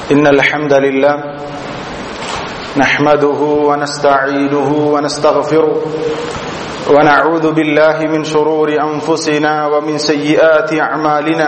إن الحمد لله نحمده ونستعينه ونستغفره ونعوذ بالله من شرور أنفسنا ومن سيئات أعمالنا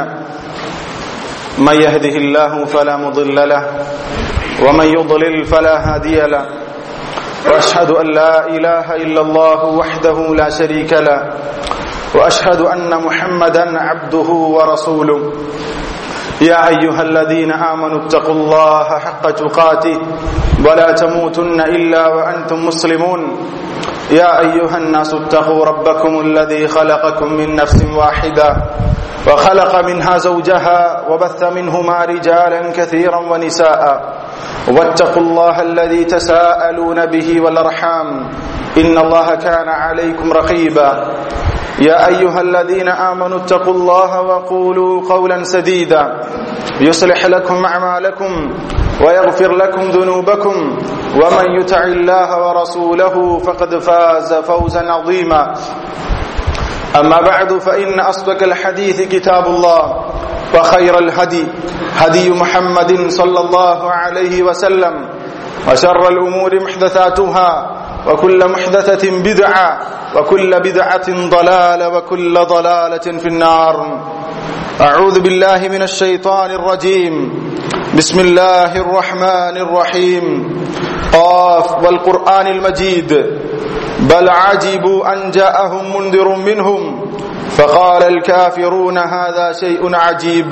من يهده الله فلا مضل له ومن يضلل فلا هادي له وأشهد أن لا إله إلا الله وحده لا شريك له وأشهد أن محمدا عبده ورسوله يا أيها الذين آمنوا اتقوا الله حق تقاته ولا تموتن إلا وأنتم مسلمون يا أيها الناس اتقوا ربكم الذي خلقكم من نفس واحدة وخلق منها زوجها وبث منهما رجالا كثيرا ونساء واتقوا الله الذي تساءلون به والأرحام إن الله كان عليكم رقيبا يا أيها الذين آمنوا اتقوا الله وقولوا قولا سديدا يصلح لكم أعمالكم ويغفر لكم ذنوبكم ومن يطع الله ورسوله فقد فاز فوزا عظيما أما بعد فإن أصدق الحديث كتاب الله وخير الهدي هدي محمد صلى الله عليه وسلم وشر الأمور محدثاتها وكل محدثة بدعة وكل بدعة ضلالة وكل ضلالة في النار أعوذ بالله من الشيطان الرجيم بسم الله الرحمن الرحيم قاف والقرآن المجيد بل عجبوا أن جاءهم منذر منهم فقال الكافرون هذا شيء عجيب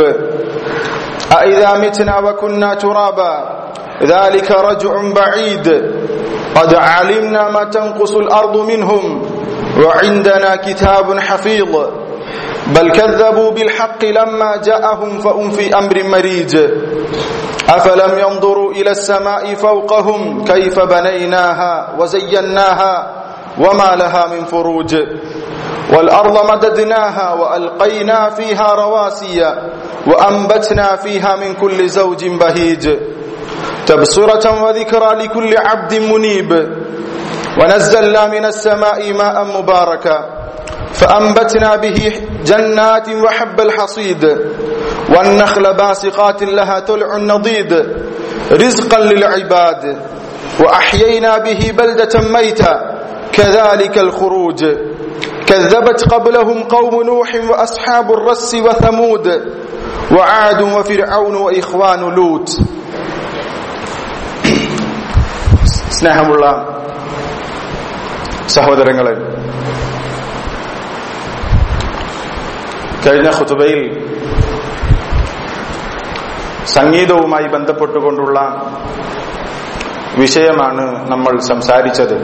أإذا متنا وكنا ترابا ذلك رجع بعيد قد علمنا ما تنقص الأرض منهم وعندنا كتاب حفيظ بل كذبوا بالحق لما جاءهم فهم في أمر مريج أفلم ينظروا إلى السماء فوقهم كيف بنيناها وزيناها وما لها من فروج والأرض مددناها وألقينا فيها رواسي وأنبتنا فيها من كل زوج بهيج تبصرة وذكرى لكل عبد منيب ونزلنا من السماء ماء مباركا فأنبتنا به جنات وحب الحصيد والنخل باسقات لها طلع نضيد رزقا للعباد وأحيينا به بلدة ميتا كذلك الخروج كذبت قبلهم قوم نوح وأصحاب الرس وثمود وعاد وفرعون وإخوان لوط സ്നേഹമുള്ള സഹോദരങ്ങളെ, കഴിഞ്ഞ ഖുതുബയിൽ സംഗീതവുമായി ബന്ധപ്പെട്ടുകൊണ്ടുള്ള വിഷയമാണ് നമ്മൾ സംസാരിച്ചത്.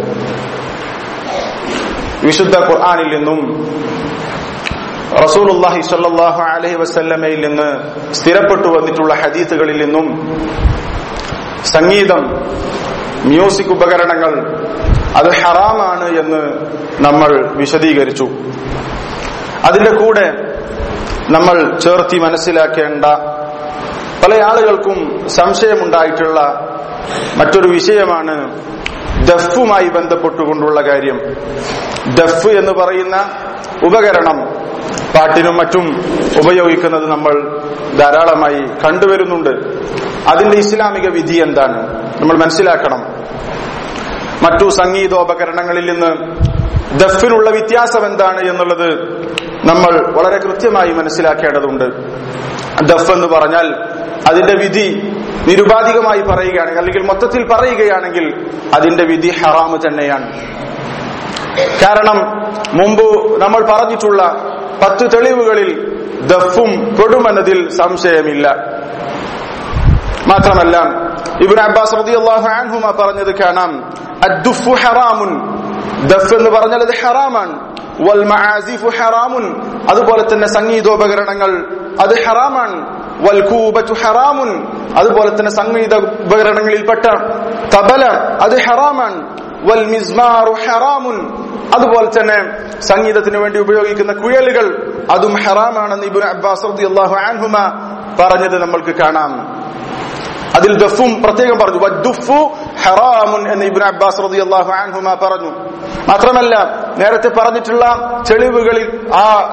വിശുദ്ധ ഖുർആനിൽ നിന്നും റസൂലുള്ളാഹി സ്വല്ലല്ലാഹു അലൈഹി വസല്ലമയിൽ നിന്ന് സ്ഥിരപ്പെട്ടു വന്നിട്ടുള്ള ഹദീസുകളിൽ നിന്നും സംഗീതം, മ്യൂസിക് ഉപകരണങ്ങൾ അത് ഹറാമാണ് എന്ന് നമ്മൾ വിശദീകരിച്ചു. അതിന്റെ കൂടെ നമ്മൾ ചേർത്തി മനസ്സിലാക്കേണ്ട, പല ആളുകൾക്കും സംശയമുണ്ടായിട്ടുള്ള മറ്റൊരു വിഷയമാണ് ദഫുമായി ബന്ധപ്പെട്ടുകൊണ്ടുള്ള കാര്യം. ദഫ് എന്ന് പറയുന്ന ഉപകരണം പാട്ടിനും മറ്റും ഉപയോഗിക്കുന്നത് നമ്മൾ ധാരാളമായി കണ്ടുവരുന്നുണ്ട്. അതിന്റെ ഇസ്ലാമിക വിധി എന്താണ് നമ്മൾ മനസ്സിലാക്കണം. മറ്റു സംഗീതോപകരണങ്ങളിൽ നിന്ന് ദഫിനുള്ള വ്യത്യാസം എന്താണ് എന്നുള്ളത് നമ്മൾ വളരെ കൃത്യമായി മനസ്സിലാക്കേണ്ടതുണ്ട്. ദഫ് എന്ന് പറഞ്ഞാൽ അതിന്റെ വിധി നിരുപാധികമായി പറയുകയാണെങ്കിൽ, അല്ലെങ്കിൽ മൊത്തത്തിൽ പറയുകയാണെങ്കിൽ അതിന്റെ വിധി ഹറാമ് തന്നെയാണ്. കാരണം മുമ്പ് നമ്മൾ പറഞ്ഞിട്ടുള്ള 10 തെളിവുകളിൽ ദഫും പെടുമെന്നതിൽ സംശയമില്ല. മാത്രമല്ല ഇബ്നു അബ്ബാസ് റളിയല്ലാഹു അൻഹുമ പറഞ്ഞത് കാണാം, അദ്ദുഫു ഹറാമുൻ, ദഫ് എന്ന് പറഞ്ഞാൽ അത് ഹറാമാണ്. വൽ മആസിഫു ഹറാമുൻ, അതുപോലെ തന്നെ സംഗീതോപകരണങ്ങൾ അത് ഹറാമാണ്. വൽ കൂബതു ഹറാമുൻ, അതുപോലെ തന്നെ സംഗീത ഉപകരണങ്ങളിൽപ്പെട്ട തബല അത് ഹറാമാണ്. വൽ മിസ്മാറു ഹറാമുൻ, അതുപോലെ തന്നെ സംഗീതത്തിന് വേണ്ടി ഉപയോഗിക്കുന്ന കുഴലുകൾ അതും ഹറാമാണെന്ന് ഇബ്നു അബ്ബാസ് റളിയല്ലാഹു അൻഹുമ പറഞ്ഞത് നമ്മൾക്ക് കാണാം. അതിൽ ദഫും പ്രത്യേകം പറഞ്ഞു, വദ്ദുഫു ഹറാമുൻ എന്ന് ഇബ്നു അബ്ബാസ് റളിയല്ലാഹു അൻഹുമ പറഞ്ഞു. മാത്രമല്ല നേരത്തെ പറഞ്ഞിട്ടുള്ള തെളിവുകളിൽ ആ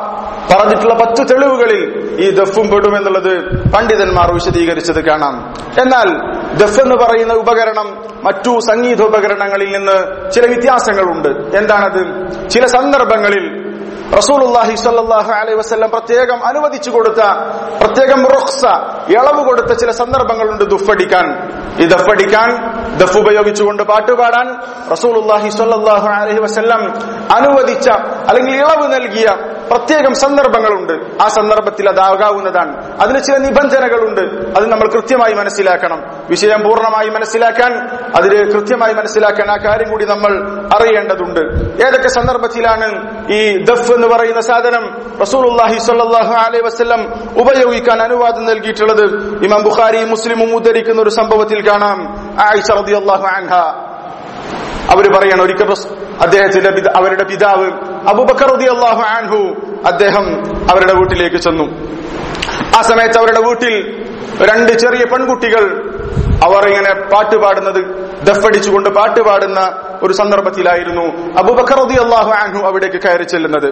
പറഞ്ഞിട്ടുള്ള 10 തെളിവുകളിൽ ഈ ദഫും പെടുമെന്നുള്ളത് പണ്ഡിതന്മാർ വിശദീകരിച്ചത് കാണാം. എന്നാൽ ദഫ് എന്ന് പറയുന്ന ഉപകരണം മറ്റു സംഗീതോപകരണങ്ങളിൽ നിന്ന് ചില വ്യത്യാസങ്ങളുണ്ട്. എന്താണത്? ചില സന്ദർഭങ്ങളിൽ റസൂലുള്ളാഹി സ്വല്ലല്ലാഹു അലൈഹി വസല്ലം പ്രത്യേകം അനുവദിച്ചു കൊടുത്ത, പ്രത്യേകം റുഖ്സ, ഇളവ് കൊടുത്ത ചില സന്ദർഭങ്ങളുണ്ട് ദഫടിക്കാൻ. ഈ ദഫടിക്കാൻ, ദഫ് ഉപയോഗിച്ചുകൊണ്ട് പാട്ടുപാടാൻ റസൂലുള്ളാഹി സ്വല്ലല്ലാഹു അലൈഹി വസല്ലം അനുവദിച്ച അല്ലെങ്കിൽ ഇളവ് നൽകിയ പ്രത്യേകം സന്ദർഭങ്ങളുണ്ട്. ആ സന്ദർഭത്തിൽ അതാകാവുന്നതാണ്. അതിന് ചില നിബന്ധനകളുണ്ട്. അത് നമ്മൾ കൃത്യമായി മനസ്സിലാക്കണം. വിഷയം പൂർണ്ണമായി മനസ്സിലാക്കാൻ, അതിന് കൃത്യമായി മനസ്സിലാക്കാൻ ആ കാര്യം കൂടി നമ്മൾ അറിയേണ്ടതുണ്ട്. ഏതൊക്കെ സന്ദർഭത്തിലാണ് ഈ ദഫ് എന്ന് പറയുന്ന സാധനം റസൂലുള്ളാഹി സ്വല്ലല്ലാഹു അലൈഹി വസല്ലം ഉപയോഗിക്കാൻ അനുവാദം നൽകിയിട്ടുള്ളത്? ഇമാം ബുഖാരി മുസ്ലിമും ഉദ്ധരിക്കുന്ന ഒരു സംഭവത്തിൽ കാണാം. ആയിഷ റളിയല്ലാഹു അൻഹ അവര് പറയാണ്, ഒരിക്കൽ അവരുടെ പിതാവ് അബൂബക്കർ റളിയല്ലാഹു അൻഹു അദ്ദേഹം അവരുടെ വീട്ടിലേക്ക് ചെന്നു. ആ സമയത്ത് അവരുടെ വീട്ടിൽ 2 ചെറിയ പെൺകുട്ടികൾ അവർ ഇങ്ങനെ പാട്ടുപാടുന്നത്, ദഫടിച്ചുകൊണ്ട് പാട്ടുപാടുന്ന ഒരു സന്ദർഭത്തിലായിരുന്നു അബൂബക്കർ റളിയല്ലാഹു അൻഹു അവിടേക്ക് കയറി ചെല്ലുന്നത്.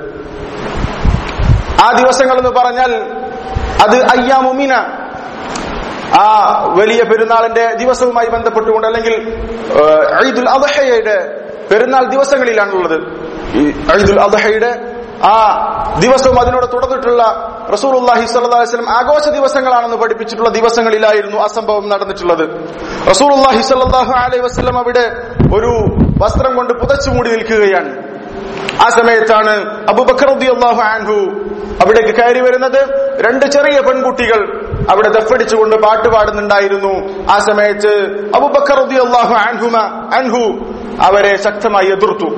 ആ ദിവസങ്ങൾ എന്ന് പറഞ്ഞാൽ അത് അയ്യാമു മിന, ആ വലിയ പെരുന്നാളിന്റെ ദിവസവുമായി ബന്ധപ്പെട്ടുകൊണ്ട്, അല്ലെങ്കിൽ ഈദുൽ അദ്ഹയുടെ പെരുന്നാൾ ദിവസങ്ങളിലാണുള്ളത്. ഈ ഈദുൽ അദ്ഹയുടെ ആ ദിവസവും അതിനോട് തുടർന്നിട്ടുള്ള റസൂലുള്ളാഹി സ്വല്ലല്ലാഹു അലൈഹി വസല്ലം ആഘോഷ ദിവസങ്ങളാണെന്ന് പഠിപ്പിച്ചിട്ടുള്ള ദിവസങ്ങളിലായിരുന്നു ആ സംഭവം നടന്നിട്ടുള്ളത്. റസൂലുള്ളാഹി സ്വല്ലല്ലാഹു അലൈഹി വസല്ലം അവിടെ ഒരു വസ്ത്രം കൊണ്ട് പുതച്ചു മൂടി നിൽക്കുകയാണ്. ആ സമയത്താണ് അബൂബക്കർ റളിയല്ലാഹു അൻഹു അവിടേക്ക് കയറി വരുന്നത്. 2 ചെറിയ പെൺകുട്ടികൾ അവിടെ ദഫടിച്ചുകൊണ്ട് പാട്ടുപാടുന്നുണ്ടായിരുന്നു. ആ സമയത്ത് അബൂബക്കർ റളിയല്ലാഹു അൻഹു അവരെ ശക്തമായി എതിർത്തു.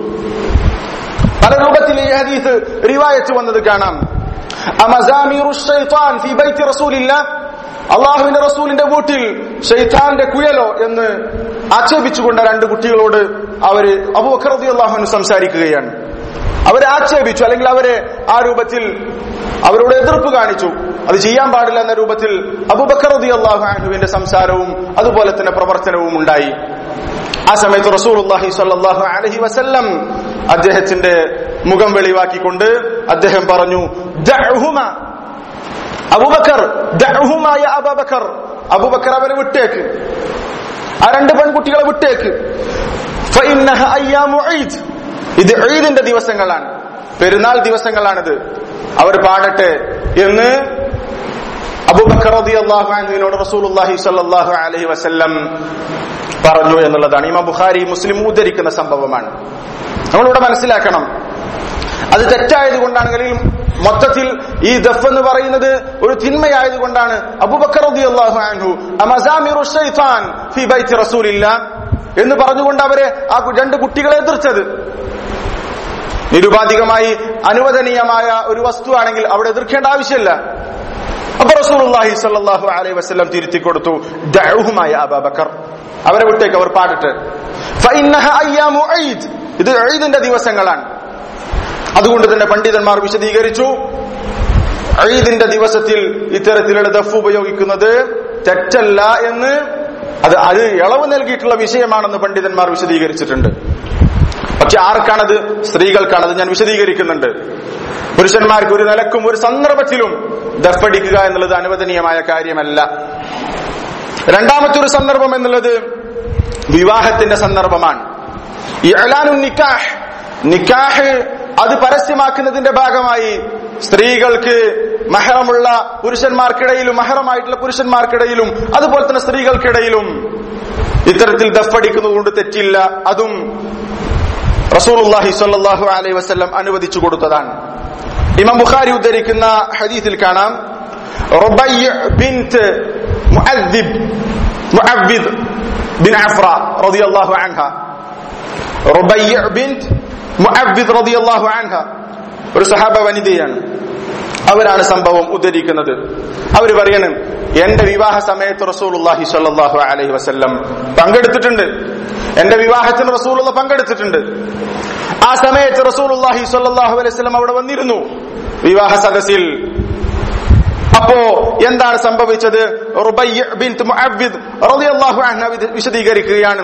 പല രൂപത്തിൽ ഈ ഹദീസ് റിവായത്ത് വന്നത് കാണാം. അമസാമിറു ശൈത്താൻ ഫീ ബൈത്തി റസൂലില്ലാഹ്, അല്ലാഹുവിന്റെ റസൂലിന്റെ വീട്ടിൽ ശൈത്താന്റെ കുഴലോ എന്ന് ആക്ഷേപിച്ചുകൊണ്ട് 2 കുട്ടികളോട് അവര് അബൂബക്കർ റളിയല്ലാഹു അൻഹു സംസാരിക്കുകയാണ്. അവരെ ആക്ഷേപിച്ചു, അല്ലെങ്കിൽ അവരെ ആ രൂപത്തിൽ അവരോട് എതിർപ്പ് കാണിച്ചു. അത് ചെയ്യാൻ പാടില്ല എന്ന രൂപത്തിൽ അബൂബക്കർ റളിയല്ലാഹു അൻഹുവിന്റെ സംസാരവും അതുപോലെ തന്നെ പ്രവർത്തനവും ഉണ്ടായി. ആ സമയത്ത് റസൂലുള്ളാഹി സ്വല്ലല്ലാഹു അലൈഹി വസല്ലം അദ്ദേഹത്തിന്റെ മുഖം വെളിവാക്കിക്കൊണ്ട് അദ്ദേഹം പറഞ്ഞു, ദഅഹുമ അബൂബക്കർ, ദഅഹുമ യാ അബൂബക്കർ, അബൂബക്കർ അവരെ വിട്ടേക്ക്, ആ 2 പെൺകുട്ടികളെ വിട്ടേക്ക്. ഫഇന്നഹ അയ്യാമു ഈദ്, ഇത് ഈദിന്റെ ദിവസങ്ങളാണ്, പെരുന്നാൾ ദിവസങ്ങളാണിത്, അവർ പാടട്ടെ എന്ന് അബൂബക്കർ റളിയല്ലാഹു അൻഹുവിനോട് റസൂലുള്ളാഹി സ്വല്ലല്ലാഹു അലൈഹി വസല്ലം പറഞ്ഞു എന്നുള്ളതാണ്. ഇമാം ബുഖാരി മുസ്ലിം ഉദ്ധരിക്കുന്ന സംഭവമാണ്. നമ്മളിവിടെ മനസ്സിലാക്കണം, അത് തെറ്റായതുകൊണ്ടാണെങ്കിൽ, മൊത്തത്തിൽ ഈ ദഫ് എന്ന് പറയുന്നത് ഒരു തിന്മയായതുകൊണ്ടാണ് അബൂബക്കർ റളിയല്ലാഹു അൻഹു അമസാമിറു ശൈത്താൻ ഫീ ബൈത്തി റസൂലില്ലാഹ് എന്ന് പറഞ്ഞുകൊണ്ട് അവരെ ആ 2 കുട്ടികളെ എതിർത്തത്. നിരുപാധികമായി അനുവദനീയമായ ഒരു വസ്തുവാണെങ്കിൽ അവിടെ എതിർക്കേണ്ട ആവശ്യമില്ല. അപ്പൊ റസൂലുള്ളാഹി സ്വല്ലല്ലാഹു അലൈഹി വസല്ലം തിരുത്തി കൊടുത്തു, ദഅഹുമ യാ അബൂബക്കർ, അവരെ വിട്ടേക്ക്, അവർ പാടട്ടെ. ഫഇന്നഹ അയ്യാമു ഈദ്, ഇത് ഈദിന്റെ ദിവസങ്ങളാണ്. അതുകൊണ്ട് തന്നെ പണ്ഡിതന്മാർ വിശദീകരിച്ചു, ഈദിന്റെ ദിവസത്തിൽ ഇത്തരത്തിലുള്ള ദഫ് ഉപയോഗിക്കുന്നത് തെറ്റല്ല എന്ന്, അത് ഇളവ് നൽകിയിട്ടുള്ള വിഷയമാണെന്ന് പണ്ഡിതന്മാർ വിശദീകരിച്ചിട്ടുണ്ട്. പക്ഷെ ആർക്കാണത്? സ്ത്രീകൾക്കാണത്. ഞാൻ വിശദീകരിക്കുന്നുണ്ട്. പുരുഷന്മാർക്ക് ഒരു നിലക്കും ഒരു സന്ദർഭത്തിലും ദഫടിക്കുക എന്നുള്ളത് അനുവദനീയമായ കാര്യമല്ല. രണ്ടാമത്തെ ഒരു സന്ദർഭം എന്നുള്ളത് വിവാഹത്തിന്റെ സന്ദർഭമാണ്. ഇഅ്ലാനുൻ നിക്കാഹ്, നിക്കാഹ് അത് പരസ്യമാക്കുന്നതിന്റെ ഭാഗമായി സ്ത്രീകൾക്ക് മഹറമുള്ള പുരുഷന്മാർക്കിടയിലും മഹറമായിട്ടുള്ള പുരുഷന്മാർക്കിടയിലും അതുപോലെ തന്നെ സ്ത്രീകൾക്കിടയിലും ഇത്തരത്തിൽ ദഫടിക്കുന്നത് കൊണ്ട് തെറ്റില്ല. അതും റസൂലുള്ളാഹി സ്വല്ലല്ലാഹു അലൈഹി വസല്ലം അനുവദിച്ചു കൊടുത്തതാണ്. ഇമാം ബുഖാരി ഉദ്ധരിക്കുന്ന ഹദീസിൽ കാണാം, റുബയ്യ് ബിൻത് മുഅവ്വിദ് ബിൻ അഫ്ര റളിയല്ലാഹു അൻഹ, റുബയ്യ് ബിൻത് മുഅവ്വിദ് റളിയല്ലാഹു അൻഹ ഒരു സഹാബ വനിതയാണ്. അവരാണ് സംഭവം ഉദ്ധരിക്കുന്നത്. അവർ പറയണം, എന്റെ വിവാഹ സമയത്ത് റസൂലുള്ളാഹി സ്വല്ലല്ലാഹു അലൈഹി വസല്ലം പങ്കെടുത്തിട്ടുണ്ട്. എന്റെ വിവാഹത്തിന് റസൂലുള്ള പങ്കെടുത്തിട്ടുണ്ട്. ആ സമയത്ത് റസൂലുള്ളാഹി സ്വല്ലല്ലാഹു അലൈഹി വസല്ലം അവിടെ വന്നിരുന്നു വിവാഹ സദസ്സിൽ. അപ്പോ എന്താണ് സംഭവിച്ചത്? റുബയ്യ് ബിൻത് മുഅവ്വിദ് റളിയല്ലാഹു അൻഹ വിശദീകരിക്കുകയാണ്,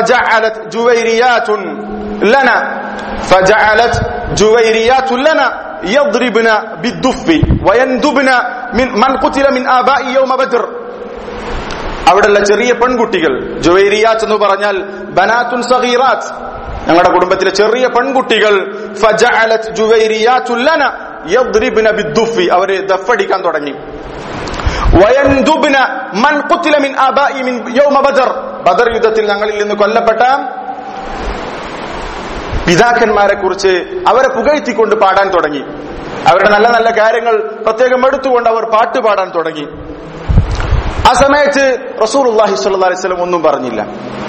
ഫജഅലത് ജുവൈരിയാതുൻ ലന യദ്രിബ്ന ബിദ്ദുഫി വയൻദുബ്ന മൻ ഖുതില മിൻ ആബാഇ യൗമ ബദ്ർ. അവിടെയുള്ള ചെറിയ പെൺകുട്ടികൾ, ജുവൈരിയാത്ത് എന്ന് പറഞ്ഞാൽ ബനാത്തുൻ സഗീറാത്ത്, ഞങ്ങളുടെ കുടുംബത്തിലെ ചെറിയ പെൺകുട്ടികൾ, ഫജഅലത് ജുവൈരിയാത്തുൻ ലന യദ്രിബ്ന ബിദ്ദുഫി, അവര് ദഫടിക്കാൻ തുടങ്ങി. വയൻദുബ്ന മൻ ഖുതില മിൻ ആബാഇ മിൻ യൗമ ബദർ, ബദർ യുദ്ധത്തിൽ ഞങ്ങളിൽ നിന്ന് കൊല്ലപ്പെട്ട പിതാക്കന്മാരെ കുറിച്ച് അവരെ പുകഴ്ത്തിക്കൊണ്ട് പാടാൻ തുടങ്ങി. അവരുടെ നല്ല നല്ല കാര്യങ്ങൾ പ്രത്യേകം എടുത്തുകൊണ്ട് അവർ പാട്ട് പാടാൻ തുടങ്ങി. ആ സമയത്ത് റസൂലുള്ളാഹി സ്വല്ലല്ലാഹു അലൈഹി വസല്ലം ഒന്നും പറഞ്ഞില്ല.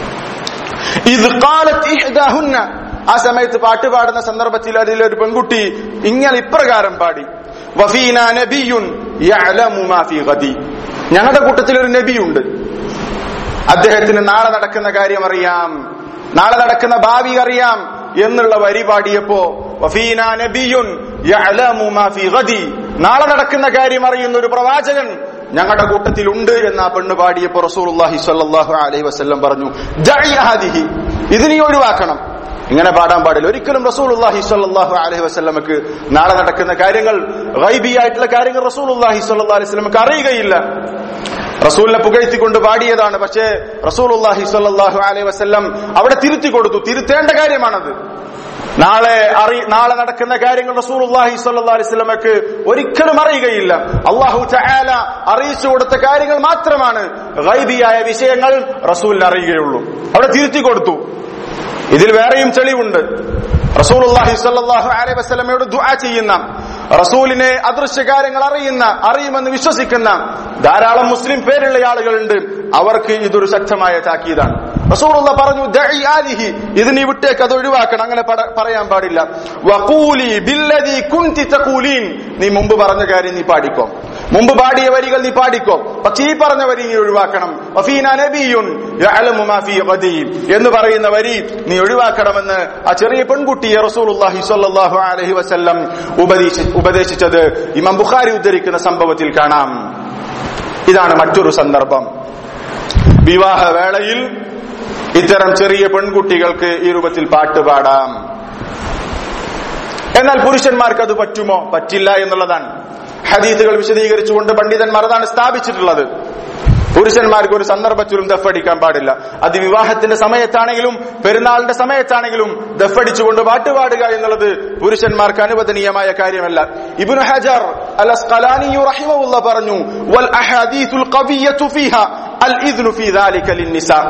ഇദ് ഖാലത് ഇഹ്ദാഹുന്ന, ആ സമയത്ത് പാട്ട് പാടുന്ന സന്ദർഭത്തിൽ അതിലൊരു പെൺകുട്ടി ഇങ്ങനെ ഇപ്രകാരം പാടി, വഫീനാ നബിയ്യുൻ യഅലമു മാ ഫീ ഗദി, ഞങ്ങളുടെ കൂട്ടത്തിൽ ഒരു നബിയുണ്ട്, അദ്ദേഹത്തിന് നാളെ നടക്കുന്ന കാര്യം അറിയാം, നാളെ നടക്കുന്ന ഭാവി അറിയാം എന്നുള്ള വരി പാടിയപ്പോ വഫീനാ നബിയ്യുൻ യഅലമു മാ ഫീ ഗദി, നാളെ നടക്കുന്ന കാര്യം അറിയുന്ന ഒരു പ്രവാചകൻ ഞങ്ങളുടെ കൂട്ടത്തിലുണ്ട് എന്ന് ആ പെണ്ണ് പാടിയപ്പോ റസൂലുള്ളാഹി സ്വല്ലല്ലാഹു അലൈഹി വസല്ലം പറഞ്ഞു, ദഇ ഹാദിഹി, ഇത് നീ ഒഴിവാക്കണം, ഇങ്ങനെ പാടാൻ പാടില്ല. ഒരിക്കലും റസൂലുള്ളാഹി സ്വല്ലല്ലാഹു അലൈഹി വസല്ലമക്ക് നാളെ നടക്കുന്ന കാര്യങ്ങൾ, ഗൈബിയായിട്ടുള്ള കാര്യങ്ങൾ റസൂലുള്ളാഹി സ്വല്ലല്ലാഹു അലൈഹി വസല്ലമക്ക് അറിയുകയില്ല. റസൂലിനെ പുകഴ്ത്തിക്കൊണ്ട് പാടിയതാണ്. പക്ഷേ റസൂലുള്ളാഹി സ്വല്ലല്ലാഹു അലൈഹി വസല്ലം അവിടെ തിരുത്തി കൊടുത്തു. തിരുത്തേണ്ട കാര്യമാണത്. നാളെ നടക്കുന്ന കാര്യങ്ങൾ റസൂലുള്ളാഹി സ്വല്ലല്ലാഹു അലൈഹി വസല്ലമക്ക് ഒരിക്കലും അറിയുകയില്ല. അല്ലാഹു തആല അറിയിച്ചു കൊടുത്ത കാര്യങ്ങൾ മാത്രമാണ് ഗൈബിയായ വിഷയങ്ങൾ റസൂലിന് അറിയുകയുള്ളൂ. അവിടെ തിരുത്തി കൊടുത്തു. ഇതിൽ വേറെയും തെളിവുണ്ട്. റസൂലുള്ളാഹി സ്വല്ലല്ലാഹു അലൈഹി വസല്ലമയോട് ദുആ ചെയ്യുന്ന, റസൂലിനെ അദൃശ്യ കാര്യങ്ങൾ അറിയുമെന്ന് വിശ്വസിക്കുന്ന ധാരാളം മുസ്ലിം പേരുള്ള ആളുകളുണ്ട്. അവർക്ക് ഇതൊരു ശക്തമായ താക്കീതാണ്. റസൂലുള്ളാഹി പറഞ്ഞു, ദഇ ആലിഹി, ഇത് നീ വിട്ടേക്ക്, അത് ഒഴിവാക്കണം, അങ്ങനെ പറയാൻ പാടില്ല. വഖൂലി ബില്ലദി കുൻതി തഖൂലീൻ, നീ മുമ്പ് പറഞ്ഞ കാര്യം നീ പാടിക്കോ, മുമ്പ് പാടിയ വരികൾ നീ പാടിക്കോ, പക്ഷേ ഈ പറഞ്ഞ വരി നീ ഒഴിവാക്കണം. വഫീനാ നബിയ്യുൻ യഅലമു മാ ഫീ ഗദി എന്ന് പറയുന്ന വരി നീ ഒഴിവാക്കണമെന്ന് ആ ചെറിയ പെൺകുട്ടിയെ റസൂലുള്ളാഹി സ്വല്ലല്ലാഹു അലൈഹി വസല്ലം ഉപദേശിച്ചത് ഇമാം ബുഖാരി ഉദ്ധരിക്കുന്ന സംഭവത്തിൽ കാണാം. ഇതാണ് മറ്റൊരു സന്ദർഭം. വിവാഹവേളയിൽ ഇത്തരം ചെറിയ പെൺകുട്ടികൾക്ക് ഈ രൂപത്തിൽ പാട്ട് പാടാം. എന്നാൽ പുരുഷന്മാർക്ക് അത് പറ്റുമോ? പറ്റില്ല എന്നുള്ളതാണ് ഹദീസുകൾ വിശദീകരിച്ചുകൊണ്ട് പണ്ഡിതന്മാർ അതാണ് സ്ഥാപിച്ചിട്ടുള്ളത്. പുരുഷന്മാർക്ക് ഒരു സന്ദർഭത്തിലും ദഫടിക്കാൻ പാടില്ല. അത് വിവാഹത്തിന്റെ സമയത്താണെങ്കിലും പെരുന്നാളിന്റെ സമയത്താണെങ്കിലും ദഫടിച്ചുകൊണ്ട് പാട്ടുപാടുക എന്നുള്ളത് പുരുഷന്മാർക്ക് അനുവദനീയമായ കാര്യമല്ല. ഇബ്നു ഹജർ അൽ അസ്ഖലാനി റഹിമഹുല്ലാഹ് പറഞ്ഞു, വൽ അഹാദീസുൽ ഖവിയ്യതു ഫീഹാ അൽ ഇദ്നു ഫീ ദാലിക ലിന്നിസാ,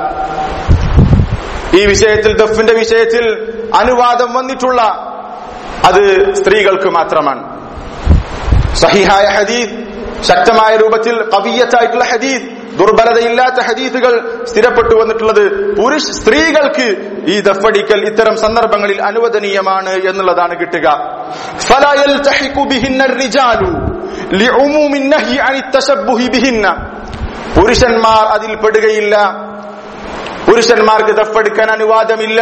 ഈ വിഷയത്തിൽ, ദഫിന്റെ വിഷയത്തിൽ അനുവാദം വന്നിട്ടുള്ള അത് സ്ത്രീകൾക്ക് മാത്രമാണ്. സഹിഹായ ഹദീസ്, ശക്തമായ രൂപത്തിൽ ഖവിയ്യത്തായിട്ടുള്ള ഹദീസ്, ദുർബലതയില്ലാത്ത ഹദീസുകൾ സ്ഥിരപ്പെട്ടു വന്നിട്ടുള്ളത് സ്ത്രീകൾക്ക് ഈ ദഫടിക്കൽ ഇത്തരം സന്ദർഭങ്ങളിൽ അനുവദനീയമാണ് എന്നുള്ളതാണ് കിട്ടുക. ഫലാ യൽതഹിഖു ബിഹിന്ന الرجാലു ലിഉമൂമിൻ നഹ്യി അനി തശബ്ബുഹി ബിഹിന്ന, പുരുഷന്മാർ അതിൽ പെടുകയില്ല. പുരുഷന്മാർക്ക് ദഫടിക്കാൻ അനുവാദമില്ല.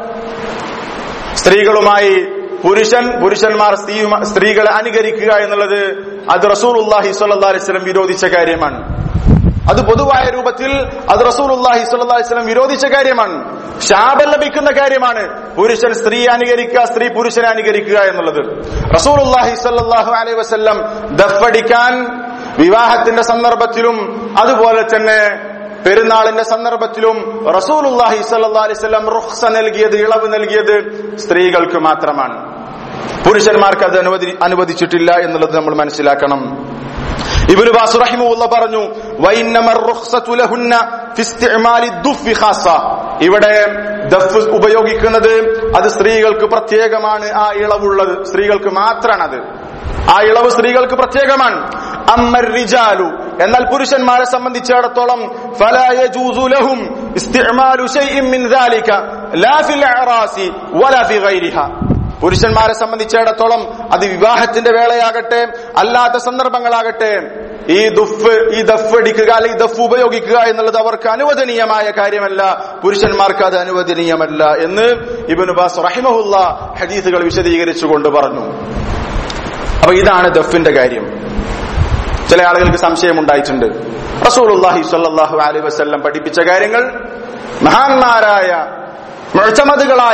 സ്ത്രീകളുമായി പുരുഷന്മാർ സ്ത്രീകളെ അനുകരിക്കുക എന്നുള്ളത് അത് റസൂലുള്ളാഹി സ്വല്ലല്ലാഹു അലൈഹി വസല്ലം വിരോധിച്ച കാര്യമാണ്. അത് പൊതുവായ രൂപത്തിൽ അത് റസൂലുള്ളാഹി സ്വല്ലല്ലാഹു അലൈഹി വസല്ലം വിരോധിച്ച കാര്യമാണ്. ശാപം ലഭിക്കുന്ന കാര്യമാണ് പുരുഷൻ സ്ത്രീയെ അനുകരിക്കുക, സ്ത്രീ പുരുഷനെ അനുകരിക്കുക എന്നുള്ളത്. റസൂലുള്ളാഹി സ്വല്ലല്ലാഹു അലൈഹി വസല്ലം ദഫടിക്കാൻ വിവാഹത്തിന്റെ സന്ദർഭത്തിലും അതുപോലെ തന്നെ പെരുന്നാളിന്റെ സന്ദർഭത്തിലും റസൂലുള്ളാഹി സ്വല്ലല്ലാഹു അലൈഹി വസല്ലം റുഖ്സ നൽകിയത്, ഇളവ് നൽകിയത് സ്ത്രീകൾക്ക് മാത്രമാണ്. പുരുഷന്മാർക്ക് അത് അനുവദിച്ചിട്ടില്ല എന്നുള്ളത് നമ്മൾ മനസ്സിലാക്കണം. ഇബ്നു ബാസ് റഹിമഹുല്ലാഹ് പറഞ്ഞു, വഇന്നമർ റുഖ്സതു ലഹുന്ന ഫി ഇസ്തിഅമാലി ദുഫ് ഖാസ, ഇവിടെ ദഫ് ഉപയോഗിക്കുന്നത് അത് സ്ത്രീകൾക്ക് പ്രത്യേകമാണ്. ആ ഇളവുള്ളത് സ്ത്രീകൾക്ക് മാത്രമാണ്. അത് ആ ഇളവ് സ്ത്രീകൾക്ക് പ്രത്യേകമാണ്. അമ്മർ റിജാലു, എന്നാൽ പുരുഷന്മാരെ സംബന്ധിച്ചിടത്തോളം ഫലാ യജൂസു ലഹും ഇസ്തിഅമാലു ശൈഇൻ മിൻ ദാലിക ലാ ഫിൽ അറാസി വലാ ഫി ഗൈരിഹാ, പുരുഷന്മാരെ സംബന്ധിച്ചിടത്തോളം അത് വിവാഹത്തിന്റെ വേളയാകട്ടെ അല്ലാത്ത സന്ദർഭങ്ങളാകട്ടെ ഈ ദഫ് അടിക്കുക അല്ലെങ്കിൽ ദഫ് ഉപയോഗിക്കുക എന്നുള്ളത് അവർക്ക് അനുവദനീയമായ കാര്യമല്ല, പുരുഷന്മാർക്ക് അത് അനുവദനീയമല്ല എന്ന് ഇബ്നു ബാസ് റഹിമഹുല്ലാഹ് ഹദീസുകൾ വിശദീകരിച്ചുകൊണ്ട് പറഞ്ഞു. അപ്പൊ ഇതാണ് ദഫിന്റെ കാര്യം. ചില ആളുകൾക്ക് സംശയമുണ്ടായിട്ടുണ്ട്. റസൂലുള്ളാഹി സ്വല്ലല്ലാഹു അലൈഹി വസല്ലം പഠിപ്പിച്ച കാര്യങ്ങൾ മഹാന്മാരായ മുഅ്തമദുകളായ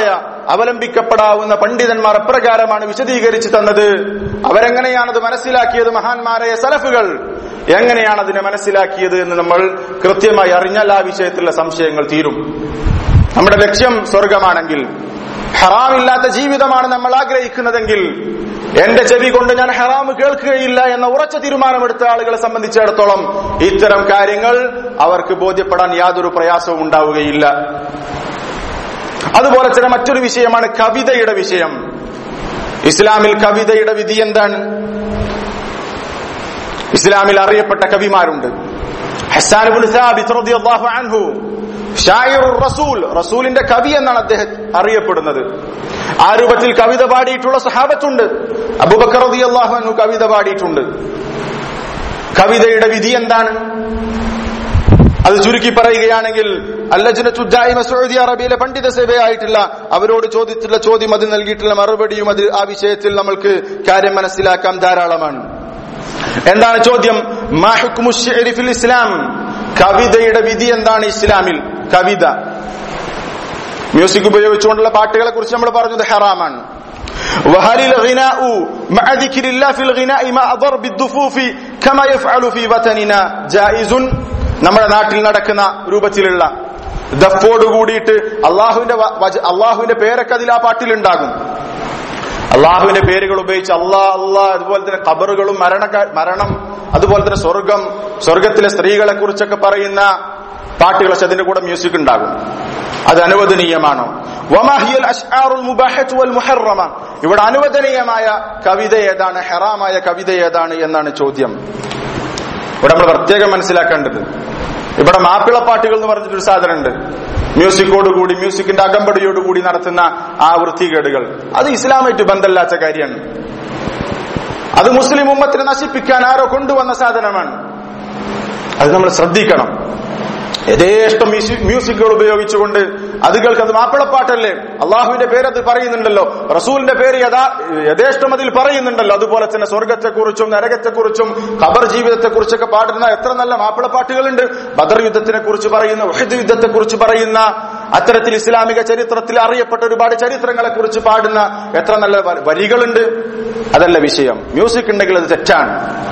അവലംബിക്കപ്പെടാവുന്ന പണ്ഡിതന്മാർ എപ്രകാരമാണ് വിശദീകരിച്ചു തന്നത്, അവരെങ്ങനെയാണത് മനസ്സിലാക്കിയത്, മഹാന്മാരായ സലഫുകൾ എങ്ങനെയാണ് അതിനെ മനസ്സിലാക്കിയത് എന്ന് നമ്മൾ കൃത്യമായി അറിഞ്ഞാൽ ആ വിഷയത്തിലുള്ള സംശയങ്ങൾ തീരും. നമ്മുടെ ലക്ഷ്യം സ്വർഗമാണെങ്കിൽ, ഹറാമില്ലാത്ത ജീവിതമാണ് നമ്മൾ ആഗ്രഹിക്കുന്നതെങ്കിൽ, എന്റെ ചെവി കൊണ്ട് ഞാൻ ഹറാം കേൾക്കുകയില്ല എന്ന ഉറച്ച തീരുമാനമെടുത്ത ആളുകളെ സംബന്ധിച്ചിടത്തോളം ഇത്തരം കാര്യങ്ങൾ അവർക്ക് ബോധ്യപ്പെടാൻ യാതൊരു പ്രയാസവും ഉണ്ടാവുകയില്ല. അതുപോലെ തന്നെ മറ്റൊരു വിഷയമാണ് കവിതയുടെ വിഷയം. ഇസ്ലാമിൽ കവിതയുടെ വിധി എന്താണ്? ഇസ്ലാമിൽ അറിയപ്പെട്ട കവിമാരുണ്ട്. ഹസ്സാൻ ഇബ്നു സാബിത്ത് റളിയല്ലാഹു അൻഹു ഷായിറുർ റസൂൽ, റസൂലിന്റെ കവി എന്നാണ് അദ്ദേഹം അറിയപ്പെടുന്നത്. ആ രൂപത്തിൽ കവിത പാടിയിട്ടുള്ള സഹാബത്തുണ്ട്. അബൂബക്കർ റളിയല്ലാഹു അൻഹു കവിത പാടിയിട്ടുണ്ട്. കവിതയുടെ വിധി എന്താണ്? അത് ചുരുക്കി പറയുകയാണെങ്കിൽ അൽ-ലജ്നത്തു ദായിമ സൗദി അറേബ്യയിലെ പണ്ഡിത സഭയായിട്ടുള്ള അവരോട് ചോദിച്ചിട്ടുള്ള ചോദ്യം, അത് നൽകിയിട്ടുള്ള മറുപടിയും അത് ആ വിഷയത്തിൽ നമ്മൾക്ക് കാര്യം മനസ്സിലാക്കാം ധാരാളമാണ്. എന്താണ് ചോദ്യം? മാ ഹുക്മു ശിഅരി ഫിൽ ഇസ്ലാം, കവിതയുടെ വിധി എന്താണ് ഇസ്ലാമിൽ? കവിത, മ്യൂസിക് ഉപയോഗിച്ചുകൊണ്ടുള്ള പാട്ടുകളെ കുറിച്ച് നമ്മൾ പറഞ്ഞത് ഹറാമാണ്. വഹലിൽ ഗിനാഉ മഅ ദിക്രില്ലാഹി ഫിൽ ഗിനാഇ മാ ദർബി ദുഫൂഫി കമാ യഫ്അലു ഫീ വതനിനാ ജായിസുൻ, നമ്മുടെ നാട്ടിൽ നടക്കുന്ന രൂപത്തിലുള്ള ദഫോട് കൂടിയിട്ട് അള്ളാഹുവിന്റെ പേരൊക്കെ അതിൽ ആ പാട്ടിലുണ്ടാകും. അള്ളാഹുവിന്റെ പേരുകൾ ഉപയോഗിച്ച് അള്ളാഹ്, അതുപോലെ തന്നെ ഖബറുകളും മരണം, അതുപോലെ തന്നെ സ്വർഗത്തിലെ സ്ത്രീകളെ കുറിച്ചൊക്കെ പറയുന്ന പാട്ടുകൾ, അതിന്റെ കൂടെ മ്യൂസിക് ഉണ്ടാകും. അത് അനുവദനീയമാണോ? വമാഹിയൽ അശ്ആറുൽ മുബാഹത്തു വൽ മുഹറമ, ഇവിടെ അനുവദനീയമായ കവിത ഏതാണ്, ഹറാമായ കവിത ഏതാണ് എന്നാണ് ചോദ്യം. ഇവിടെ നമ്മൾ പ്രത്യേകം മനസ്സിലാക്കേണ്ടത്, ഇവിടെ മാപ്പിളപ്പാട്ടുകൾ എന്ന് പറഞ്ഞിട്ടൊരു സാധനമുണ്ട്. മ്യൂസിക്കോടുകൂടി, മ്യൂസിക്കിന്റെ അകമ്പടിയോടുകൂടി നടത്തുന്ന ആ വൃത്തികേടുകൾ, അത് ഇസ്ലാമായിട്ട് ബന്ധമില്ലാത്ത കാര്യമാണ്. അത് മുസ്ലിം ഉമ്മത്തിനെ നശിപ്പിക്കാൻ ആരോ കൊണ്ടുവന്ന സാധനമാണ്. അത് നമ്മൾ ശ്രദ്ധിക്കണം. യഥേഷ്ടം മ്യൂസിക്കുകൾ ഉപയോഗിച്ചുകൊണ്ട് അതുകൾക്ക് അത് മാപ്പിളപ്പാട്ടല്ലേ, അള്ളാഹുവിന്റെ പേര് അത് പറയുന്നുണ്ടല്ലോ, റസൂലിന്റെ പേര് യഥേഷ്ടം അതിൽ പറയുന്നുണ്ടല്ലോ. അതുപോലെ തന്നെ സ്വർഗത്തെക്കുറിച്ചും നരകത്തെക്കുറിച്ചും ഖബർ ജീവിതത്തെക്കുറിച്ചൊക്കെ പാടുന്ന എത്ര നല്ല മാപ്പിളപ്പാട്ടുകളുണ്ട്. ബദർ യുദ്ധത്തിനെ കുറിച്ച് പറയുന്ന, ഉഹദ് യുദ്ധത്തെ കുറിച്ച് പറയുന്ന, അത്തരത്തിൽ ഇസ്ലാമിക ചരിത്രത്തിൽ അറിയപ്പെട്ട ഒരുപാട് ചരിത്രങ്ങളെ കുറിച്ച് പാടുന്ന എത്ര നല്ല വരികളുണ്ട്. അതല്ല വിഷയം. മ്യൂസിക് ഉണ്ടെങ്കിൽ അത് തെറ്റാണ്.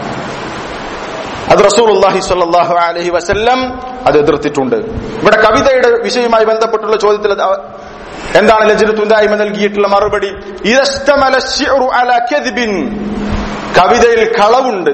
അത് റസൂലുള്ളാഹി സ്വല്ലല്ലാഹു അലൈഹി വസല്ലം അത് എതിർത്തിട്ടുണ്ട്. ഇവിടെ കവിതയുടെ വിഷയവുമായി ബന്ധപ്പെട്ടുള്ള ചോദ്യത്തിൽ എന്താണ് ലജ്നത്തു ദായിമ നൽകിയിട്ടുള്ള മറുപടി? ഇദസ്തമല അശ്ശിഅറു അലാ കദ്ബിൻ, കവിതയിൽ കളവുണ്ട്.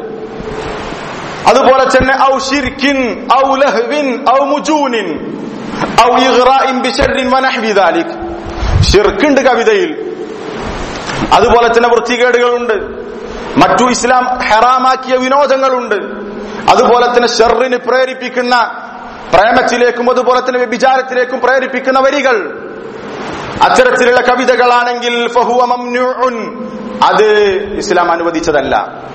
അതുപോലെ തന്നെ ഔ ശിർകിൻ ഔ ലഹ്വിൻ ഔ മുജൂനിൻ ഔ ഇഗ്റാഇൻ ബിശർരിൻ വനഹ്വി ദാലിക്, ശിർക്കുണ്ട് കവിതയിൽ. അതുപോലെ തന്നെ വൃത്തികേടുകളുണ്ട്. മറ്റു ഇസ്ലാം ഹറാമാക്കിയ വിനോദങ്ങളുണ്ട്. അതുപോലെ തന്നെ ഷർറിന് പ്രേരിപ്പിക്കുന്ന, പ്രേമത്തിലേക്കും അതുപോലെ തന്നെ വ്യഭിചാരത്തിലേക്കും പ്രേരിപ്പിക്കുന്ന വരികൾ, അത്തരത്തിലുള്ള കവിതകളാണെങ്കിൽ ഫഹുവ മംനൂഉൻ, അത് ഇസ്ലാം അനുവദിച്ചതല്ല.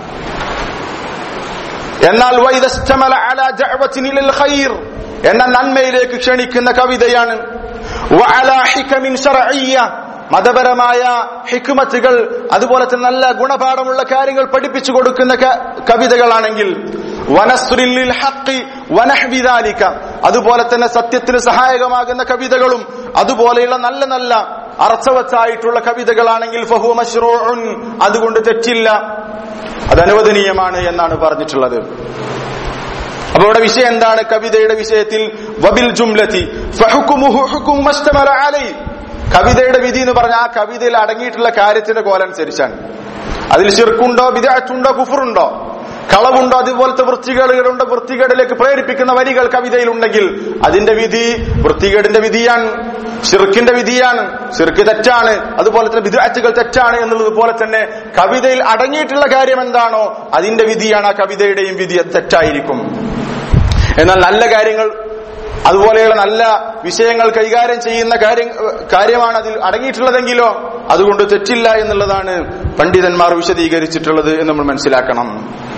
എന്നാൽ വൈദസ്തമല അലാ ദഅവത്തിൻ ഇലൽ ഖൈർ, എന്ന നന്മയിലേക്ക് ക്ഷണിക്കുന്ന കവിതയാണ്. വഅലാ ഹികമിൻ ശർഇയ്യ, മതപരമായ ഹിക്മത്തുകൾ, അതുപോലെ തന്നെ നല്ല ഗുണപാഠമുള്ള കാര്യങ്ങൾ പഠിപ്പിച്ചു കൊടുക്കുന്ന കവിതകളാണെങ്കിൽ, വനസ്റിൽ ലിൽ ഹഖ് വനഹ്വി ദാലിക, അതുപോലെ തന്നെ സത്യത്തിന് സഹായകമാകുന്ന കവിതകളും അതുപോലെയുള്ള നല്ല നല്ല അർത്ഥവത്തായിട്ടുള്ള കവിതകളാണെങ്കിൽ ഫഹുവ മശ്റൂഉൻ, അതുകൊണ്ട് തെറ്റില്ല, അത് അനുവദനീയമാണ് എന്നാണ് പറഞ്ഞിട്ടുള്ളത്. അപ്പോൾ ഇവിടെ വിഷയം എന്താണ്? കവിതയുടെ വിഷയത്തിൽ വബിൽ ജുംലതി ഫഹുകുമുഹു ഹുകുമു മസ്തമല അലൈ, കവിതയുടെ വിധി എന്ന് പറഞ്ഞാൽ ആ കവിതയിൽ അടങ്ങിയിട്ടുള്ള കാര്യത്തിന്റെ കോലനുസരിച്ചാണ്. അതിൽ ശിർക്കുണ്ടോ, ബിദ്അത്തുണ്ടോ, കുഫറുണ്ടോ, കളവുണ്ടോ, അതുപോലത്തെ വൃത്തികേടുകളുണ്ടോ, വൃത്തികേടിലേക്ക് പ്രേരിപ്പിക്കുന്ന വരികൾ കവിതയിലുണ്ടെങ്കിൽ അതിന്റെ വിധി വൃത്തികേടിന്റെ വിധിയാണ്, ശിർക്കിന്റെ വിധിയാണ്. ശിർക്ക് തെറ്റാണ്, അതുപോലെ തന്നെ ബിദ്അത്തുകൾ തെറ്റാണ് എന്നുള്ളത് പോലെ തന്നെ കവിതയിൽ അടങ്ങിയിട്ടുള്ള കാര്യം എന്താണോ അതിന്റെ വിധിയാണ് ആ കവിതയുടെയും വിധി. അത് തെറ്റായിരിക്കും. എന്നാൽ നല്ല കാര്യങ്ങൾ, അതുപോലെയുള്ള നല്ല വിഷയങ്ങൾ കൈകാര്യം ചെയ്യുന്ന കാര്യമാണ് അതിൽ അടങ്ങിയിട്ടുള്ളതെങ്കിലോ അതുകൊണ്ട് തെറ്റില്ല എന്നുള്ളതാണ് പണ്ഡിതന്മാർ വിശദീകരിച്ചിട്ടുള്ളത് എന്ന് നമ്മൾ മനസ്സിലാക്കണം.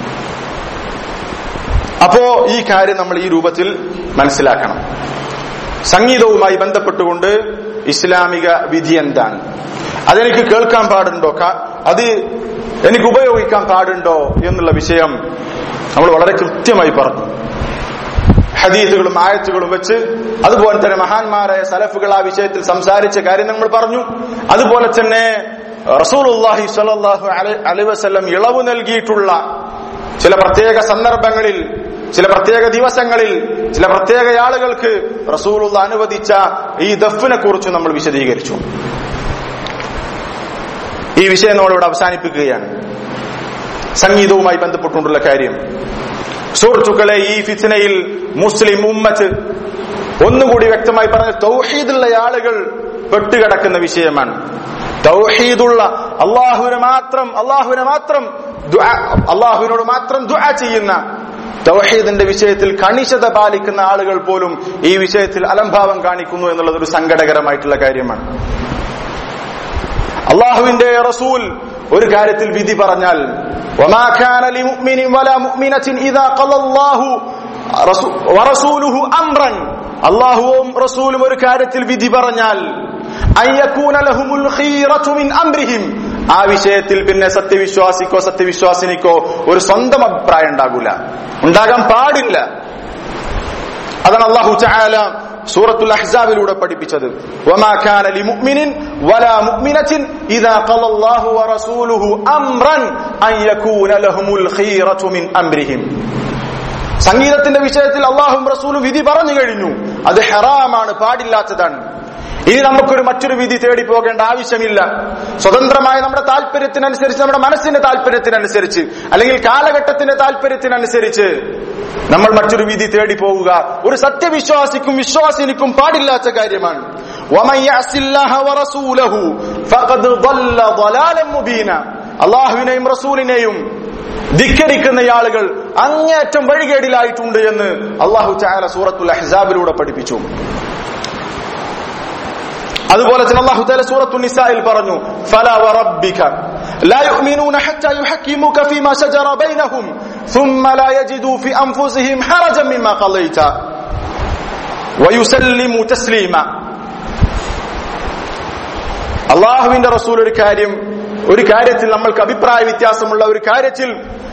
അപ്പോ ഈ കാര്യം നമ്മൾ ഈ രൂപത്തിൽ മനസ്സിലാക്കണം. സംഗീതവുമായി ബന്ധപ്പെട്ടുകൊണ്ട് ഇസ്ലാമിക വിധി എന്താണ്? അതെനിക്ക് കേൾക്കാൻ പാടുണ്ടോ, അത് എനിക്ക് ഉപയോഗിക്കാൻ പാടുണ്ടോ എന്നുള്ള വിഷയം നമ്മൾ വളരെ കൃത്യമായി പറഞ്ഞു. ഹദീസുകളും ആയത്തുകളും വെച്ച്, അതുപോലെ തന്നെ മഹാന്മാരായ സലഫുകൾ ആ വിഷയത്തിൽ സംസാരിച്ച കാര്യം നമ്മൾ പറഞ്ഞു. അതുപോലെ തന്നെ റസൂലുള്ളാഹി സ്വല്ലല്ലാഹു അലൈഹി വസല്ലം ഇളവ് നൽകിയിട്ടുള്ള ചില പ്രത്യേക സന്ദർഭങ്ങളിൽ, ചില പ്രത്യേക ദിവസങ്ങളിൽ, ചില പ്രത്യേക ആളുകൾക്ക് റസൂലുള്ള അനുവദിച്ച ഈ ദഫിനെ കുറിച്ച് നമ്മൾ വിശദീകരിച്ചു. ഈ വിഷയം നമ്മളിവിടെ അവസാനിപ്പിക്കുകയാണ്. സംഗീതവുമായി ബന്ധപ്പെട്ടുകൊണ്ടുള്ള കാര്യം. സുഹൃത്തുക്കളെ, ഈ ഫിത്നയിൽ മുസ്ലിം ഉമ്മത്ത് ഒന്നുകൂടി വ്യക്തമായി പറഞ്ഞ തൗഹീദുള്ള ആളുകൾ പെട്ടുകിടക്കുന്ന വിഷയമാണ്. തൗഹീദുള്ള അള്ളാഹുവിനോട് മാത്രം ദുആ ചെയ്യുന്ന, തൗഹീദിന്റെ വിഷയത്തിൽ കണിശത പാലിക്കുന്ന ആളുകൾ പോലും ഈ വിഷയത്തിൽ അലംഭാവം കാണിക്കുന്നു എന്നുള്ളത് ഒരു സങ്കടകരമായിട്ടുള്ള കാര്യമാണ്. അള്ളാഹുവിന്റെ റസൂൽ ഒരു കാര്യത്തിൽ വിധി പറഞ്ഞാൽ, വമാ കാന ലിമുഅ്മിനിൻ വലാ മുഅ്മിനത്തിൻ ഇദാ ഖലല്ലാഹു വറസൂലുഹു അംറൻ, അല്ലാഹുവും റസൂലും ഒരു കാര്യത്തിൽ വിധി പറഞ്ഞാൽ, അയ്യകൂന ലഹുമുൽ ഖീറതു മിൻ അംരിഹിം, ആ വിഷയത്തിൽ പിന്നെ സത്യവിശ്വാസിക്കോ സത്യവിശ്വാസിനിക്കോ ഒരു സ്വന്തം അഭിപ്രായം ഉണ്ടാകാൻ പാടില്ല. അതാണ് അല്ലാഹു തആല സൂറത്തുൽ അഹ്സാബിലൂടെ പഠിപ്പിച്ചത്. വമാ കാന ലിമുഅ്മിനിൻ വലാ മുഅ്മിനത്തിൻ ഇദാ ഖലല്ലാഹു വറസൂലുഹു അംറൻ അയ്യകൂന ലഹുമുൽ ഖീറതു മിൻ അംരിഹിം. സംഗീതത്തിന്റെ വിഷയത്തിൽ അല്ലാഹുവും റസൂലും വിധി പറഞ്ഞു കഴിഞ്ഞു. അത് ഹറാമാണ്, പാടില്ലാത്തതാണ്. ഇനി നമുക്കൊരു മറ്റൊരു വിധി തേടി പോകേണ്ട ആവശ്യമില്ല. സ്വതന്ത്രമായ നമ്മുടെ താല്പര്യത്തിനനുസരിച്ച്, നമ്മുടെ മനസ്സിന്റെ താല്പര്യത്തിനനുസരിച്ച്, അല്ലെങ്കിൽ കാലഘട്ടത്തിന്റെ താല്പര്യത്തിനനുസരിച്ച് നമ്മൾ മറ്റൊരു വിധി തേടി പോവുക ഒരു സത്യവിശ്വാസിക്കും വിശ്വാസിനിക്കും പാടില്ലാത്ത കാര്യമാണ്. വമൻ യഅസില്ലാഹ വറസൂലഹു ഫഖദ് ضل ضلالا മുബീന. അല്ലാഹുവിനെയും റസൂലിനെയും ധിക്കരിക്കുന്ന ആളുകൾ അങ്ങേയറ്റം വഴികേടിലായിട്ടുണ്ട് എന്ന് അല്ലാഹു തആല സൂറത്തുൽ അഹ്സാബിലൂടെ പഠിപ്പിച്ചു. അതുപോലെ തന്നെ അല്ലാഹു തആല സൂറത്തുൻ നിസായിൽ പറഞ്ഞു, ഫലാ വറബ്ബിക ലാ യുഅ്മിനൂന ഹത്താ യുഹക്കിമുക ഫീമാ ശജറ ബൈനഹും ثم لا يجدوا في أنفسهم حرجا مما قضيت ويسلموا تسليما. അല്ലാഹുവിന്റെ റസൂൽ ഒരു കാര്യത്തിൽ നമ്മൾക്ക് അഭിപ്രായ വ്യത്യാസമുള്ള ഒരു കാര്യത്തിൽ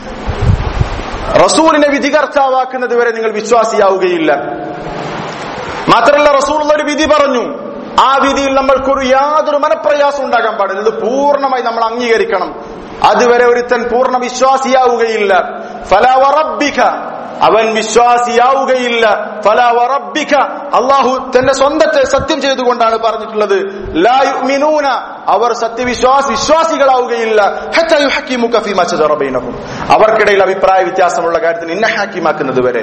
റസൂലിനെ വിധികർത്താവാക്കുന്നത് വരെ നിങ്ങൾ വിശ്വാസിയാവുകയില്ല. മാത്രമല്ല, റസൂൽ ഒരു വിധി പറഞ്ഞു, ആ വിധിയിൽ നമ്മൾക്കൊരു യാതൊരു മനപ്രയാസം ഉണ്ടാകാൻ പാടില്ല. ഇത് പൂർണ്ണമായി നമ്മൾ അംഗീകരിക്കണം. അതുവരെ ഒരുത്തൻ പൂർണ്ണ വിശ്വാസിയാവുകയില്ല. ഫലാ വറബ്ബിക, അവൻ വിശ്വാസിയാവുകയില്ല. ഫലാ വറബ്ബിക, അല്ലാഹു തന്റെ സ്വന്തത്തെ സത്യം ചെയ്തുകൊണ്ടാണ് പറഞ്ഞിട്ടുള്ളത്. ലാ യുഅ്മിനൂന, അവർ വിശ്വാസികളാവുകയില്ല. ഹത്താ യുഹക്കിമുക ഫീമാ ശജറ ബൈനഹും, അവർക്കിടയിൽ അഭിപ്രായ വ്യത്യാസമുള്ള കാര്യത്തിൽ നിന്നെ ഹാക്കിമാക്കുന്നത് വരെ.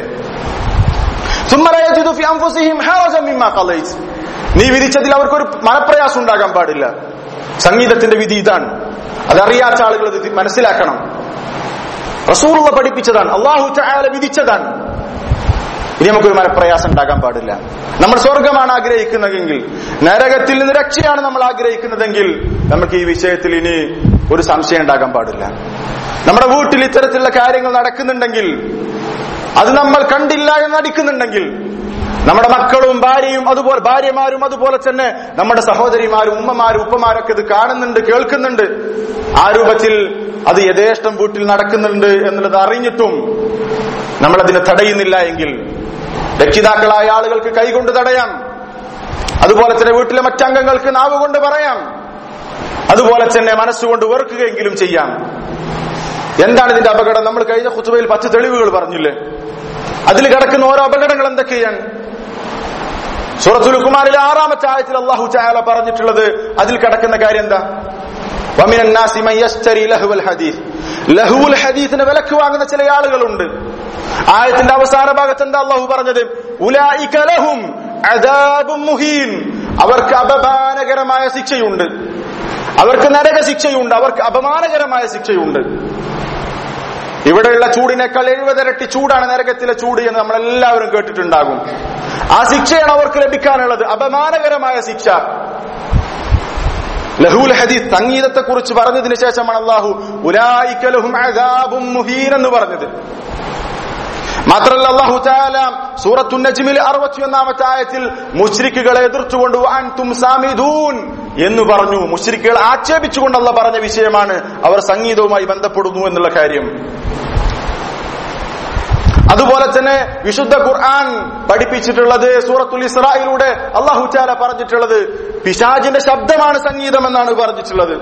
ثم لا يجدوا في أنفسهم حرجا مما قضيت, നീ വിധിച്ചതിൽ അവർക്കൊരു മനപ്രയാസം ഉണ്ടാകാൻ പാടില്ല. സംഗീതത്തിന്റെ വിധി ഇതാണ്. അതറിയാത്ത ആളുകൾ ഇത് മനസ്സിലാക്കണം. റസൂലുള്ള പഠിപ്പിച്ചതാണ്, അല്ലാഹു തആല വിധിച്ചതാണ്. ഇനി നമുക്കൊരു മനപ്രയാസം ഉണ്ടാകാൻ പാടില്ല. നമ്മൾ സ്വർഗമാണ് ആഗ്രഹിക്കുന്നതെങ്കിൽ, നരകത്തിൽ നിന്ന് രക്ഷയാണ് നമ്മൾ ആഗ്രഹിക്കുന്നതെങ്കിൽ, നമുക്ക് ഈ വിഷയത്തിൽ ഇനി ഒരു സംശയം ഉണ്ടാകാൻ പാടില്ല. നമ്മുടെ വീട്ടിൽ ഇത്തരത്തിലുള്ള കാര്യങ്ങൾ നടക്കുന്നുണ്ടെങ്കിൽ, അത് നമ്മൾ കണ്ടില്ല എന്ന് നടിക്കുന്നുണ്ടെങ്കിൽ, നമ്മുടെ മക്കളും ഭാര്യമാരും അതുപോലെ തന്നെ നമ്മുടെ സഹോദരിമാരും ഉമ്മമാരും ഉപ്പമാരൊക്കെ ഇത് കാണുന്നുണ്ട്, കേൾക്കുന്നുണ്ട്. ആ രൂപത്തിൽ അത് യഥേഷ്ടം വീട്ടിൽ നടക്കുന്നുണ്ട് എന്നുള്ളത് അറിഞ്ഞിട്ടും നമ്മളതിനെ തടയുന്നില്ല എങ്കിൽ, രക്ഷിതാക്കളായ ആളുകൾക്ക് കൈകൊണ്ട് തടയാം. അതുപോലെ തന്നെ വീട്ടിലെ മറ്റംഗങ്ങൾക്ക് നാവ് കൊണ്ട് പറയാം. അതുപോലെ തന്നെ മനസ്സുകൊണ്ട് വെറുക്കുകയെങ്കിലും ചെയ്യാം. എന്താണ് ഇതിന്റെ അപകടം? നമ്മൾ കഴിഞ്ഞ ഖുതുബയിൽ 10 തെളിവുകൾ പറഞ്ഞില്ലേ? അതിൽ കിടക്കുന്ന ഓരോ അപകടങ്ങൾ എന്തൊക്കെയാണ്? സൂറത്തുൽ ലുഖ്മാനിലെ 6-ാമത്തെ ആയത്തിൽ അല്ലാഹു തആല പറഞ്ഞിട്ടുള്ളത്, അതിൽ കിടക്കുന്ന കാര്യം എന്താ? വമിനൻ നാസി മൻ യശ്തരി ലഹുൽ ഹദീസ്, ലഹുൽ ഹദീസിനെ വിലക്ക് വാങ്ങുന്ന ചില ആളുകളുണ്ട്. ആയത്തിന്റെ അവസാന ഭാഗത്ത് എന്താ അല്ലാഹു പറഞ്ഞത്? ഉലൈക ലഹും അദാബും മുഹീൻ, അവർക്ക് അപമാനകരമായ ശിക്ഷയുണ്ട്, അവർക്ക് നരക ശിക്ഷയുണ്ട്, അവർക്ക് അപമാനകരമായ ശിക്ഷയുണ്ട്. ഇവിടെയുള്ള ചൂടിനേക്കാൾ 70 ഇരട്ടി ചൂടാണ് നരകത്തിലെ ചൂട് എന്ന് നമ്മളെല്ലാവരും കേട്ടിട്ടുണ്ടാകും. ആ ശിക്ഷയാണ് അവർക്ക് ലഭിക്കാനുള്ളത്, അപമാനകരമായ ശിക്ഷ. ലഹുൽ ഹദീസ് സംഗീതത്തെ കുറിച്ച് പറഞ്ഞതിന് ശേഷമാണ് അല്ലാഹു ഉലൈക ലഹും അദാബും മുഹീൻ എന്ന് പറഞ്ഞത്. മാത്രമല്ല, അല്ലാഹു തആല സൂറത്തുൻ നജ്മിൽ 61-ാമത്തെ ആയത്തിൽ മുശ്രിക്കുകളെ എതിർത്തുകൊണ്ട് അൻതും സാമിദൂൻ എന്ന് പറഞ്ഞു. മുശ്രിക്കുകൾ ആക്ഷേപിച്ചുകൊണ്ട് അല്ലാഹു പറഞ്ഞ വിഷയമാണ് അവർ സംഗീതവുമായി ബന്ധപ്പെടുന്നു എന്നുള്ള കാര്യം. അതുപോലെ തന്നെ വിശുദ്ധ ഖുർആൻ പഠിപ്പിച്ചിട്ടുള്ളത് സൂറത്തുൽ ഇസ്രായിലൂടെ അല്ലാഹു തആല പറഞ്ഞിട്ടുള്ളത് പിശാചിന്റെ ശബ്ദമാണ് സംഗീതം എന്നാണ് പറഞ്ഞിട്ടുള്ളത്.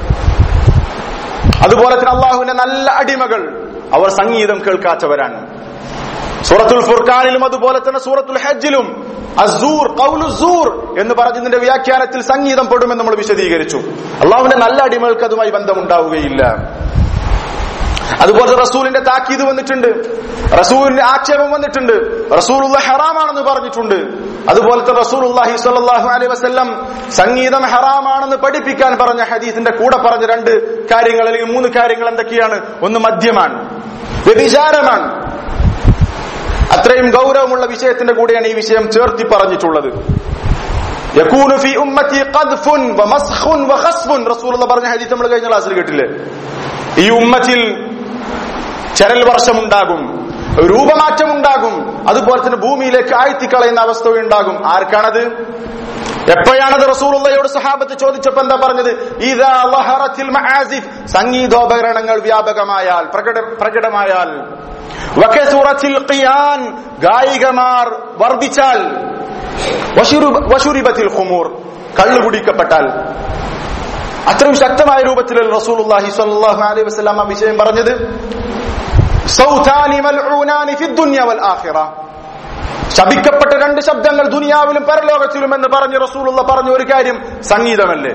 അതുപോലെ തന്നെ അല്ലാഹുവിന്റെ നല്ല അടിമകൾ അവർ സംഗീതം കേൾക്കാത്തവരാണ്. സൂറത്തുൽ ഫുർഖാനിലും അതുപോലെ തന്നെ സൂറത്തുൽ ഹജ്ജിലും അസ്സൂർ ഖൗലുസ്സൂർ എന്ന് പറഞ്ഞതിന്റെ വ്യാഖ്യാനത്തിൽ സംഗീതം പെടുമെന്ന് നമ്മൾ വിശദീകരിച്ചു. അല്ലാഹുവിന്റെ നല്ല അടിമകൾക്ക് അതുമായി ബന്ധമുണ്ടാവുകയില്ല. അതുപോലെ റസൂലിന്റെ താക്കീത് വന്നിട്ടുണ്ട്, റസൂലിന്റെ ആക്ഷേപം വന്നിട്ടുണ്ട്, റസൂലുള്ളാഹി ഹറാമാണെന്ന് പറഞ്ഞിട്ടുണ്ട്. അതുപോലെ തന്നെ റസൂലുള്ളാഹി സ്വല്ലല്ലാഹു അലൈഹി വസല്ലം സംഗീതം ഹറാമാണെന്ന് പഠിപ്പിക്കാൻ പറഞ്ഞ ഹദീസിന്റെ കൂടെ പറഞ്ഞ 2 കാര്യങ്ങൾ അല്ലെങ്കിൽ 3 കാര്യങ്ങൾ എന്തൊക്കെയാണ്? ഒന്ന് മദ്യമാണ്, വ്യഭിചാരമാണ്. അത്രയും ഗൗരവമുള്ള വിഷയത്തിന്റെ കൂടെയാണ് ഈ വിഷയം ചേർത്തി പറഞ്ഞിട്ടുള്ളത്. യകൂനു ഫീ ഉമ്മത്തി ഖദ്ഫുൻ വമസ്ഖുൻ വഖസ്ഫുൻ റസൂലുള്ളാഹി പറഞ്ഞ ഹദീസ് നമ്മൾ കഴിഞ്ഞ ക്ലാസ്സിൽ കേട്ടില്ലേ? ഈ ഉമ്മത്തിൽ ചരൽ വർഷമുണ്ടാകും, രൂപമാറ്റമുണ്ടാകും, അതുപോലെ തന്നെ ഭൂമിയിലേക്ക് ആഴ്ത്തിക്കളയുന്ന അവസ്ഥ ഉണ്ടാകും. ആർക്കാണത്? എപ്പോഴാണത്? റസൂലുള്ളാഹിയോട് സഹാബത്ത് ചോദിച്ചപ്പോ എന്താ പറഞ്ഞത്? ഇദാ ലഹറത്തിൽ മആസിഫ്, സംഗീതോപകരണങ്ങൾ വ്യാപകമായാൽ, പ്രകടമായാൽ, വകസുറത്തിൽ ഖിയാൻ, ഗായികമാർ വർദ്ധിച്ചാൽ, വശുരിബത്തിൽ ഖുമൂർ, കള്ളു കുടിക്കപ്പെട്ടാൽ. അത്രയും ശക്തമായ രൂപത്തിലുള്ള റസൂലുള്ളാഹി സ്വല്ലല്ലാഹു അലൈഹി വസല്ലം ആ വിഷയം പറഞ്ഞത്. സൗതാനി മൽഊനാനി ഫി ദുനിയ വൽ ആഖിറ, ശപിക്കപ്പെട്ട 2 ശബ്ദങ്ങൾ ദുനിയാവിലും പരലോകത്തിലും എന്ന് പറഞ്ഞ് റസൂലുള്ളാഹി പറഞ്ഞ ഒരു കാര്യം സംഗീതമല്ലേ?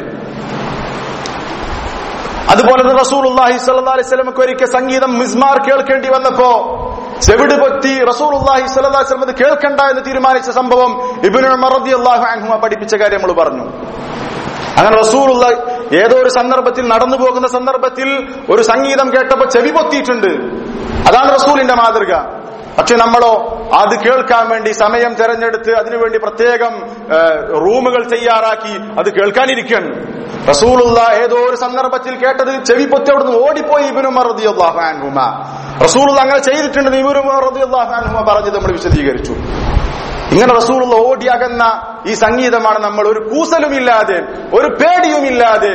അതുപോലെ റസൂലുള്ളാഹി സ്വല്ലല്ലാഹു അലൈഹി വസല്ലമക്ക് ഒരിക്കൽ സംഗീതം മിസ്മാർ കേൾക്കേണ്ടി വന്നപ്പോ ചെവിട് പൊത്തി റസൂലുള്ളാഹി സ്വല്ലല്ലാഹു അലൈഹി വസല്ലം കേൾക്കണ്ട എന്ന് തീരുമാനിച്ച സംഭവം ഇബ്നു ഉമർ റളിയല്ലാഹു അൻഹു പഠിപ്പിച്ച കാര്യം നമ്മൾ പറഞ്ഞു. അങ്ങനെ റസൂലുള്ളാഹി ഏതോ ഒരു സന്ദർഭത്തിൽ, നടന്നു പോകുന്ന സന്ദർഭത്തിൽ ഒരു സംഗീതം കേട്ടപ്പോ ചെവി പൊത്തിയിട്ടുണ്ട്. അതാണ് റസൂലിന്റെ മാതൃക. പക്ഷെ നമ്മളോ അത് കേൾക്കാൻ വേണ്ടി സമയം തെരഞ്ഞെടുത്ത് അതിനുവേണ്ടി പ്രത്യേകം റൂമുകൾ തയ്യാറാക്കി അത് കേൾക്കാനിരിക്കുകയാണ്. റസൂലുള്ളാഹി ഏതോ ഒരു സന്ദർഭത്തിൽ കേട്ടത് ചെവി പൊത്തി അവിടുന്ന് ഓടിപ്പോയി ഇബ്നു ഉമർ റളിയല്ലാഹു അൻഹുമ. റസൂലുള്ളാഹി അങ്ങനെ ചെയ്തിട്ടുണ്ടെന്ന് ഇബ്നു ഉമർ റളിയല്ലാഹു അൻഹുമ പറഞ്ഞത് നമ്മൾ വിശദീകരിച്ചു. ഇങ്ങനെ റസൂലുള്ളാഹി ഓടിയകന്ന ഈ സംഗീതമാണ് നമ്മൾ ഒരു കൂസലുമില്ലാതെ, ഒരു പേടിയുമില്ലാതെ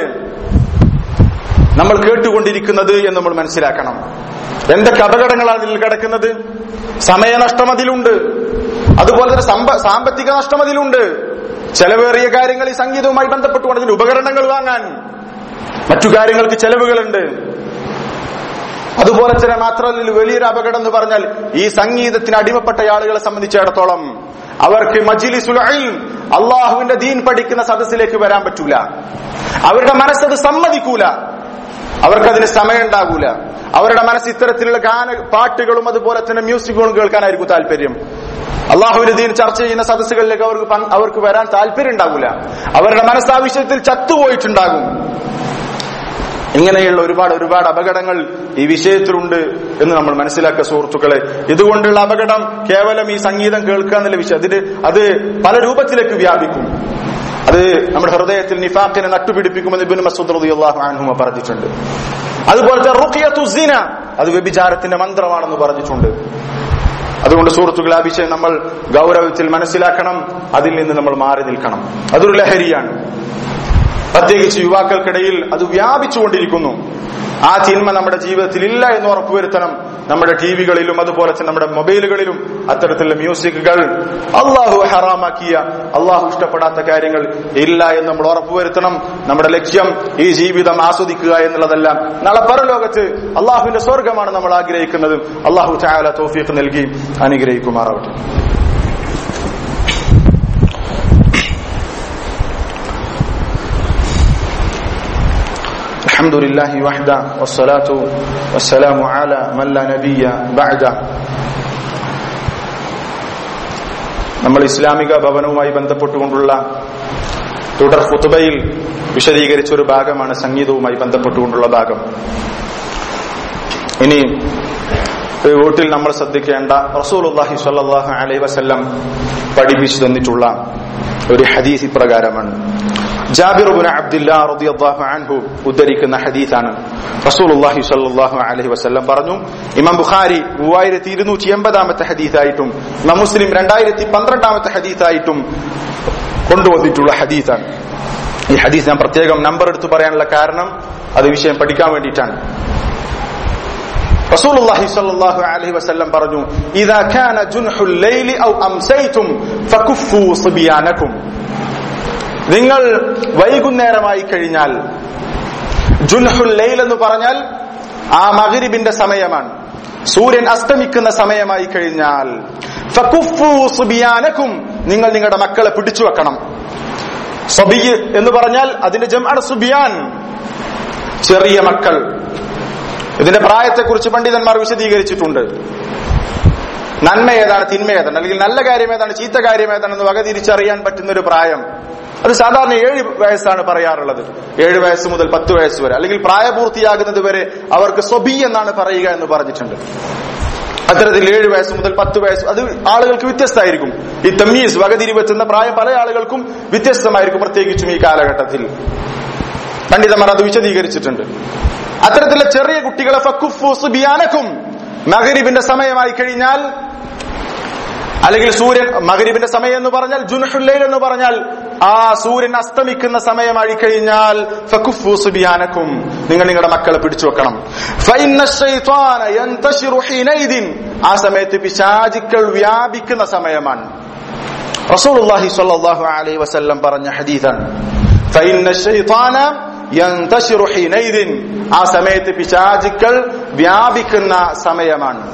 നമ്മൾ കേട്ടുകൊണ്ടിരിക്കുന്നത് എന്ന് നമ്മൾ മനസ്സിലാക്കണം. എന്തൊക്കെ അപകടങ്ങളാണ് ഇതിൽ കിടക്കുന്നത്? സമയനഷ്ടം അതിലുണ്ട്, അതുപോലെ തന്നെ സാമ്പത്തിക നഷ്ടം അതിലുണ്ട്. ചെലവേറിയ കാര്യങ്ങൾ ഈ സംഗീതവുമായി ബന്ധപ്പെട്ടുകൊണ്ട് ഇതിന് ഉപകരണങ്ങൾ വാങ്ങാൻ, മറ്റു കാര്യങ്ങൾക്ക് ചെലവുകളുണ്ട്. അതുപോലെ തന്നെ മാത്രമല്ല, വലിയൊരു അപകടം എന്ന് പറഞ്ഞാൽ ഈ സംഗീതത്തിന് അടിമപ്പെട്ട ആളുകളെ സംബന്ധിച്ചിടത്തോളം അവർക്ക് മജ്ലിസുൽ ഇൽം, അള്ളാഹുവിന്റെ ദീൻ പഠിക്കുന്ന സദസ്സിലേക്ക് വരാൻ പറ്റൂല. അവരുടെ മനസ്സത് സമ്മതിക്കൂല, അവർക്കതിന് സമയം ഉണ്ടാകൂല. അവരുടെ മനസ്സ് ഇത്തരത്തിലുള്ള പാട്ടുകളും അതുപോലെ തന്നെ മ്യൂസിക്കുകളും കേൾക്കാനായിരിക്കും താല്പര്യം. അള്ളാഹുവിന്റെ ദീൻ ചർച്ച ചെയ്യുന്ന സദസ്സുകളിലേക്ക് അവർക്ക് വരാൻ താല്പര്യം ഉണ്ടാകൂല. അവരുടെ മനസ്സ് ആ വിഷയത്തിൽ ചത്തുപോയിട്ടുണ്ടാകും. ഇങ്ങനെയുള്ള ഒരുപാട് അപകടങ്ങൾ ഈ വിഷയത്തിലുണ്ട് എന്ന് നമ്മൾ മനസ്സിലാക്കുക സുഹൃത്തുക്കളെ. ഇതുകൊണ്ടുള്ള അപകടം കേവലം ഈ സംഗീതം കേൾക്കുക എന്നുള്ള വിഷയം അത് പല രൂപത്തിലേക്ക് വ്യാപിക്കും. അത് നമ്മുടെ ഹൃദയത്തിൽ നിഫാഖിനെ നട്ടുപിടിപ്പിക്കുമെന്ന് ഇബ്നു മസ്ഊദ് റളിയല്ലാഹു അൻഹു പറഞ്ഞിട്ടുണ്ട്. അതുപോലത്തെ റുഖിയത്തു സിന, അത് വ്യഭിചാരത്തിന്റെ മന്ത്രമാണെന്ന് പറഞ്ഞിട്ടുണ്ട്. അതുകൊണ്ട് സുഹൃത്തുക്കളെ, ആ വിഷയം നമ്മൾ ഗൗരവത്തിൽ മനസ്സിലാക്കണം, അതിൽ നിന്ന് നമ്മൾ മാറി നിൽക്കണം. അതൊരു ലഹരിയാണ്. പ്രത്യേകിച്ച് യുവാക്കൾക്കിടയിൽ അത് വ്യാപിച്ചുകൊണ്ടിരിക്കുന്നു. ആ തിന്മ നമ്മുടെ ജീവിതത്തിൽ ഇല്ല എന്ന് ഉറപ്പുവരുത്തണം. നമ്മുടെ ടിവികളിലും അതുപോലെ തന്നെ നമ്മുടെ മൊബൈലുകളിലും അത്തരത്തിലുള്ള മ്യൂസിക്കുകൾ, അള്ളാഹു ഹറാമാക്കിയ, അള്ളാഹു ഇഷ്ടപ്പെടാത്ത കാര്യങ്ങൾ ഇല്ല എന്ന് നമ്മൾ ഉറപ്പുവരുത്തണം. നമ്മുടെ ലക്ഷ്യം ഈ ജീവിതം ആസ്വദിക്കുക എന്നുള്ളതല്ല, നാളെ പരലോകത്ത് അള്ളാഹുവിന്റെ സ്വർഗമാണ് നമ്മൾ ആഗ്രഹിക്കുന്നത്. അള്ളാഹു തആല തൗഫീഖ് നൽകി അനുഗ്രഹിക്കുമാറാവട്ടെ. الحمد لله وحده والصلاة والسلام على من لا نبي بعده. നമ്മൾ ഇസ്ലാമിക ഭവനവുമായി ബന്ധപ്പെട്ടുകൊണ്ടുള്ള തുടർ ഖുതുബയിൽ വിശദീകരിച്ച ഒരു ഭാഗമാണ് സംഗീതവുമായി ബന്ധപ്പെട്ടുകൊണ്ടുള്ള ഭാഗം. ഇനി വീട്ടിൽ നമ്മൾ ശ്രദ്ധിക്കേണ്ട റസൂലുള്ളാഹി സ്വല്ലല്ലാഹു അലൈഹി വസല്ലം പഠിപ്പിച്ചു തന്നിട്ടുള്ള ഒരു ഹദീസ് ഇപ്രകാരമാണ്. ജാബിർ ഇബ്നു അബ്ദുല്ലാഹ് റളിയല്ലാഹു അൻഹു ഉദ്ധരിക്കുന്ന ഹദീസാണ്. റസൂലുള്ളാഹി സ്വല്ലല്ലാഹു അലൈഹി വസല്ലം പറഞ്ഞു, ഇമാം ബുഖാരി 3280 ഹദീസായിട്ടും ഇമാം മുസ്ലിം 2012 ഹദീസായിട്ടും കൊണ്ടുവന്നിട്ടുള്ള ഹദീസാണ്. ഈ ഹദീസ് ഞാൻ പ്രത്യേകം നമ്പർ എടുത്ത് പറയാനുള്ള കാരണം അത് വിഷയം പഠിക്കാൻ വേണ്ടിയിട്ടാണ്. റസൂലുള്ളാഹി സ്വല്ലല്ലാഹു അലൈഹി വസല്ലം പറഞ്ഞു, ഇദാ കാന ജുൻഹുൽ ലൈലി ഔ അംസൈതും ഫകുഫു സിബിയാനകും. നിങ്ങൾ വൈകുന്നേരമായി കഴിഞ്ഞാൽ, ജുൻഹുൽ ലൈൽ എന്ന് പറഞ്ഞാൽ ആ മഗ്രിബിന്റെ സമയമാണ്, സൂര്യൻ അസ്തമിക്കുന്ന സമയമായി കഴിഞ്ഞാൽ, ഫകുഫു സിബിയാനകും, നിങ്ങൾ നിങ്ങളുടെ മക്കളെ പിടിച്ചു വെക്കണം. സബി എന്ന് പറഞ്ഞാൽ അതിന്റെ ജംഅ് സുബിയാൻ, ചെറിയ മക്കൾ. ഇതിന്റെ പ്രായത്തെക്കുറിച്ച് പണ്ഡിതന്മാർ വിശദീകരിച്ചിട്ടുണ്ട്. നന്മ ഏതാണ്, തിന്മ ഏതാണ്, അല്ലെങ്കിൽ നല്ല കാര്യം ഏതാണ്, ചീത്ത കാര്യം ഏതാണെന്ന് വകതിരിച്ചറിയാൻ പറ്റുന്ന ഒരു പ്രായം. അത് സാധാരണ 7 വയസ്സാണ് പറയാറുള്ളത്. 7 വയസ്സ് മുതൽ 10 വയസ്സ് വരെ, അല്ലെങ്കിൽ പ്രായപൂർത്തിയാകുന്നത് വരെ അവർക്ക് സ്വബി എന്നാണ് പറയുക എന്ന് പറഞ്ഞിട്ടുണ്ട്. അത്തരത്തിൽ 7 വയസ്സ് മുതൽ 10 വയസ്സ്, അത് ആളുകൾക്ക് വ്യത്യസ്തമായിരിക്കും. ഈ തമീസ്, വകതിരിവെത്തുന്ന പ്രായം പല ആളുകൾക്കും വ്യത്യസ്തമായിരിക്കും, പ്രത്യേകിച്ചും ഈ കാലഘട്ടത്തിൽ. പണ്ഡിതന്മാർ അത് വിശദീകരിച്ചിട്ടുണ്ട്. അത്തരത്തിലുള്ള ചെറിയ കുട്ടികളെ ഫകുഫു സിബിയാനകും, മഗ്രിബിന്റെ സമയമായി കഴിഞ്ഞാൽ, അല്ലെങ്കിൽ സൂര്യൻ മഗ്രിബിന്റെ സമയം എന്ന് പറഞ്ഞാൽ ജുൻഹുൽ ലൈൽ എന്ന് പറഞ്ഞാൽ ആ സൂര്യൻ അസ്തമിക്കുന്ന സമയമായി കഴിഞ്ഞാൽ ഫകുഫു സിബിയാനകും, നിങ്ങൾ നിങ്ങളുടെ മക്കളെ പിടിച്ചു വെക്കണം. ഫഇന്ന ശൈത്വാന യന്തശിറു ഹീനൈദിൻ, ആ സമയത്ത് പിശാചുക്കൾ വ്യാപിക്കുന്ന സമയമാണ്. റസൂലുള്ളാഹി സ്വല്ലല്ലാഹു അലൈഹി വസല്ലം പറഞ്ഞ ഹദീസാണ്, ഫഇന്ന ശൈത്വാന യന്തശിറു ഹീനൈദിൻ, ആ സമയത്ത് പിശാചുക്കൾ വ്യാപിക്കുന്ന സമയമാണ്.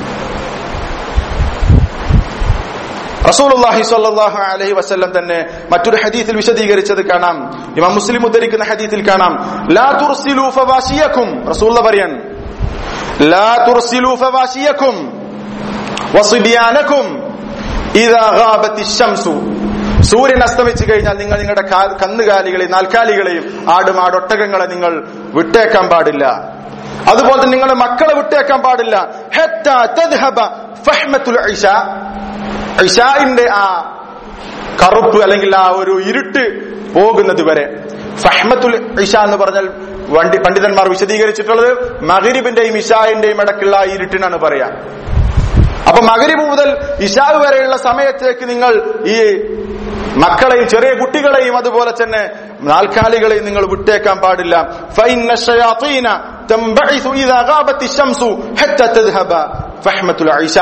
റസൂലുള്ളാഹി സ്വല്ലല്ലാഹു അലൈഹി വസല്ലം തന്നെ മറ്റൊരു ഹദീസിൽ വിശദീകരിച്ചത് കാണാം. ഇമാം മുസ്ലിം ഉദ്ധരിക്കുന്ന ഹദീസിൽ കാണാം, ലാ തുർസിലു ഫവാശിയകും, റസൂലുള്ള പറയാൻ, ലാ തുർസിലു ഫവാശിയകും വസിബിയാനകും ഇദാ ഗാബത്തിശ് ശംസു, സൂര്യൻ അസ്തമിച്ചു കഴിഞ്ഞാൽ നിങ്ങൾ നിങ്ങളുടെ കന്നുകാലികളെയും നാൽക്കാലികളെയും ആടുമാടൊട്ടകങ്ങളെ നിങ്ങൾ വിട്ടേക്കാൻ പാടില്ല. അതുപോലെ തന്നെ നിങ്ങളുടെ മക്കളെ വിട്ടേക്കാൻ പാടില്ല. ഹത്താ തദ്ഹബ ഫഹ്മത്തുൽ ഇശാ, ഇശാഇന്റെ ആ കറുപ്പ് അല്ലെങ്കിൽ ആ ഒരു ഇരുട്ട് പോകുന്നത് വരെ. ഫഹ്മത്തുൽ ഇശ എന്ന് പറഞ്ഞാൽ പണ്ഡിതന്മാർ വിശദീകരിച്ചിട്ടുള്ളത് മഗ്രിബിന്റെയും ഇശാഇന്റെയും ഇടയ്ക്കുള്ള ഇരുട്ടിനാണ് പറയാ. അപ്പൊ മഗ്രിബ് മുതൽ ഇശാ വരെയുള്ള സമയത്തേക്ക് നിങ്ങൾ ഈ മക്കളെയും ചെറിയ കുട്ടികളെയും അതുപോലെ തന്നെ നാൽക്കാലികളെയും നിങ്ങൾ വിട്ടേക്കാൻ പാടില്ല. ഫഇന്ന ശയാതീന തംബഇസു ഇദാ ഗാബത്തിശ് ശംസു ഹത്താ തദ്ഹബ ഫഹ്മത്തുൽ ഇശ,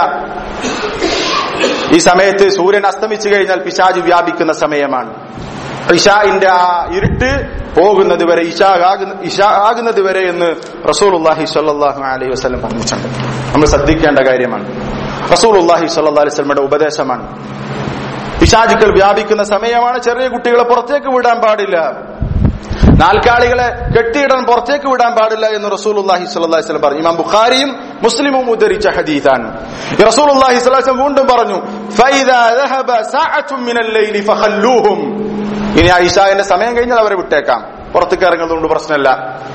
ഈ സമയത്ത് സൂര്യൻ അസ്തമിച്ചു കഴിഞ്ഞാൽ പിശാച് വ്യാപിക്കുന്ന സമയമാണ്. ഇശാഇന്റെ ആ ഇരുട്ട് പോകുന്നത് വരെ, ഇശാ ആകുന്നത് വരെ എന്ന് റസൂലുള്ളാഹി സ്വല്ലല്ലാഹു അലൈഹി വസല്ലം പറഞ്ഞിട്ടുണ്ട്. നമ്മൾ ശ്രദ്ധിക്കേണ്ട കാര്യമാണ്. റസൂലുള്ളാഹി സ്വല്ലല്ലാഹു അലൈഹി വസല്ലമയുടെ ഉപദേശമാണ്. പിശാചുക്കൾ വ്യാപിക്കുന്ന സമയമാണ്. ചെറിയ കുട്ടികളെ പുറത്തേക്ക് വിടാൻ പാടില്ല, നാൽക്കാലികളെ കെട്ടിയിടാൻ പുറത്തേക്ക് വിടാൻ പാടില്ല എന്ന് റസൂലുള്ളാഹി സ്വല്ലല്ലാഹു അലൈഹി വസല്ലം പറഞ്ഞു. ഇമാം ബുഖാരിയും മുസ്ലിമും ഉദ്ധരിച്ച ഹദീസാണ്. റസൂലുള്ളാഹി സ്വല്ലല്ലാഹു അലൈഹി വസല്ലം വീണ്ടും പറഞ്ഞു, ഫൈദാ ദഹബ സഅതും മിനൽ ലൈലി ഫഖല്ലൂഹും, ഇനി ആ ഇശാഇന്റെ സമയം കഴിഞ്ഞാൽ അവരെ വിട്ടേക്കാം, പുറത്തേക്ക് ഇറങ്ങുന്നതുകൊണ്ട് പ്രശ്നമില്ല,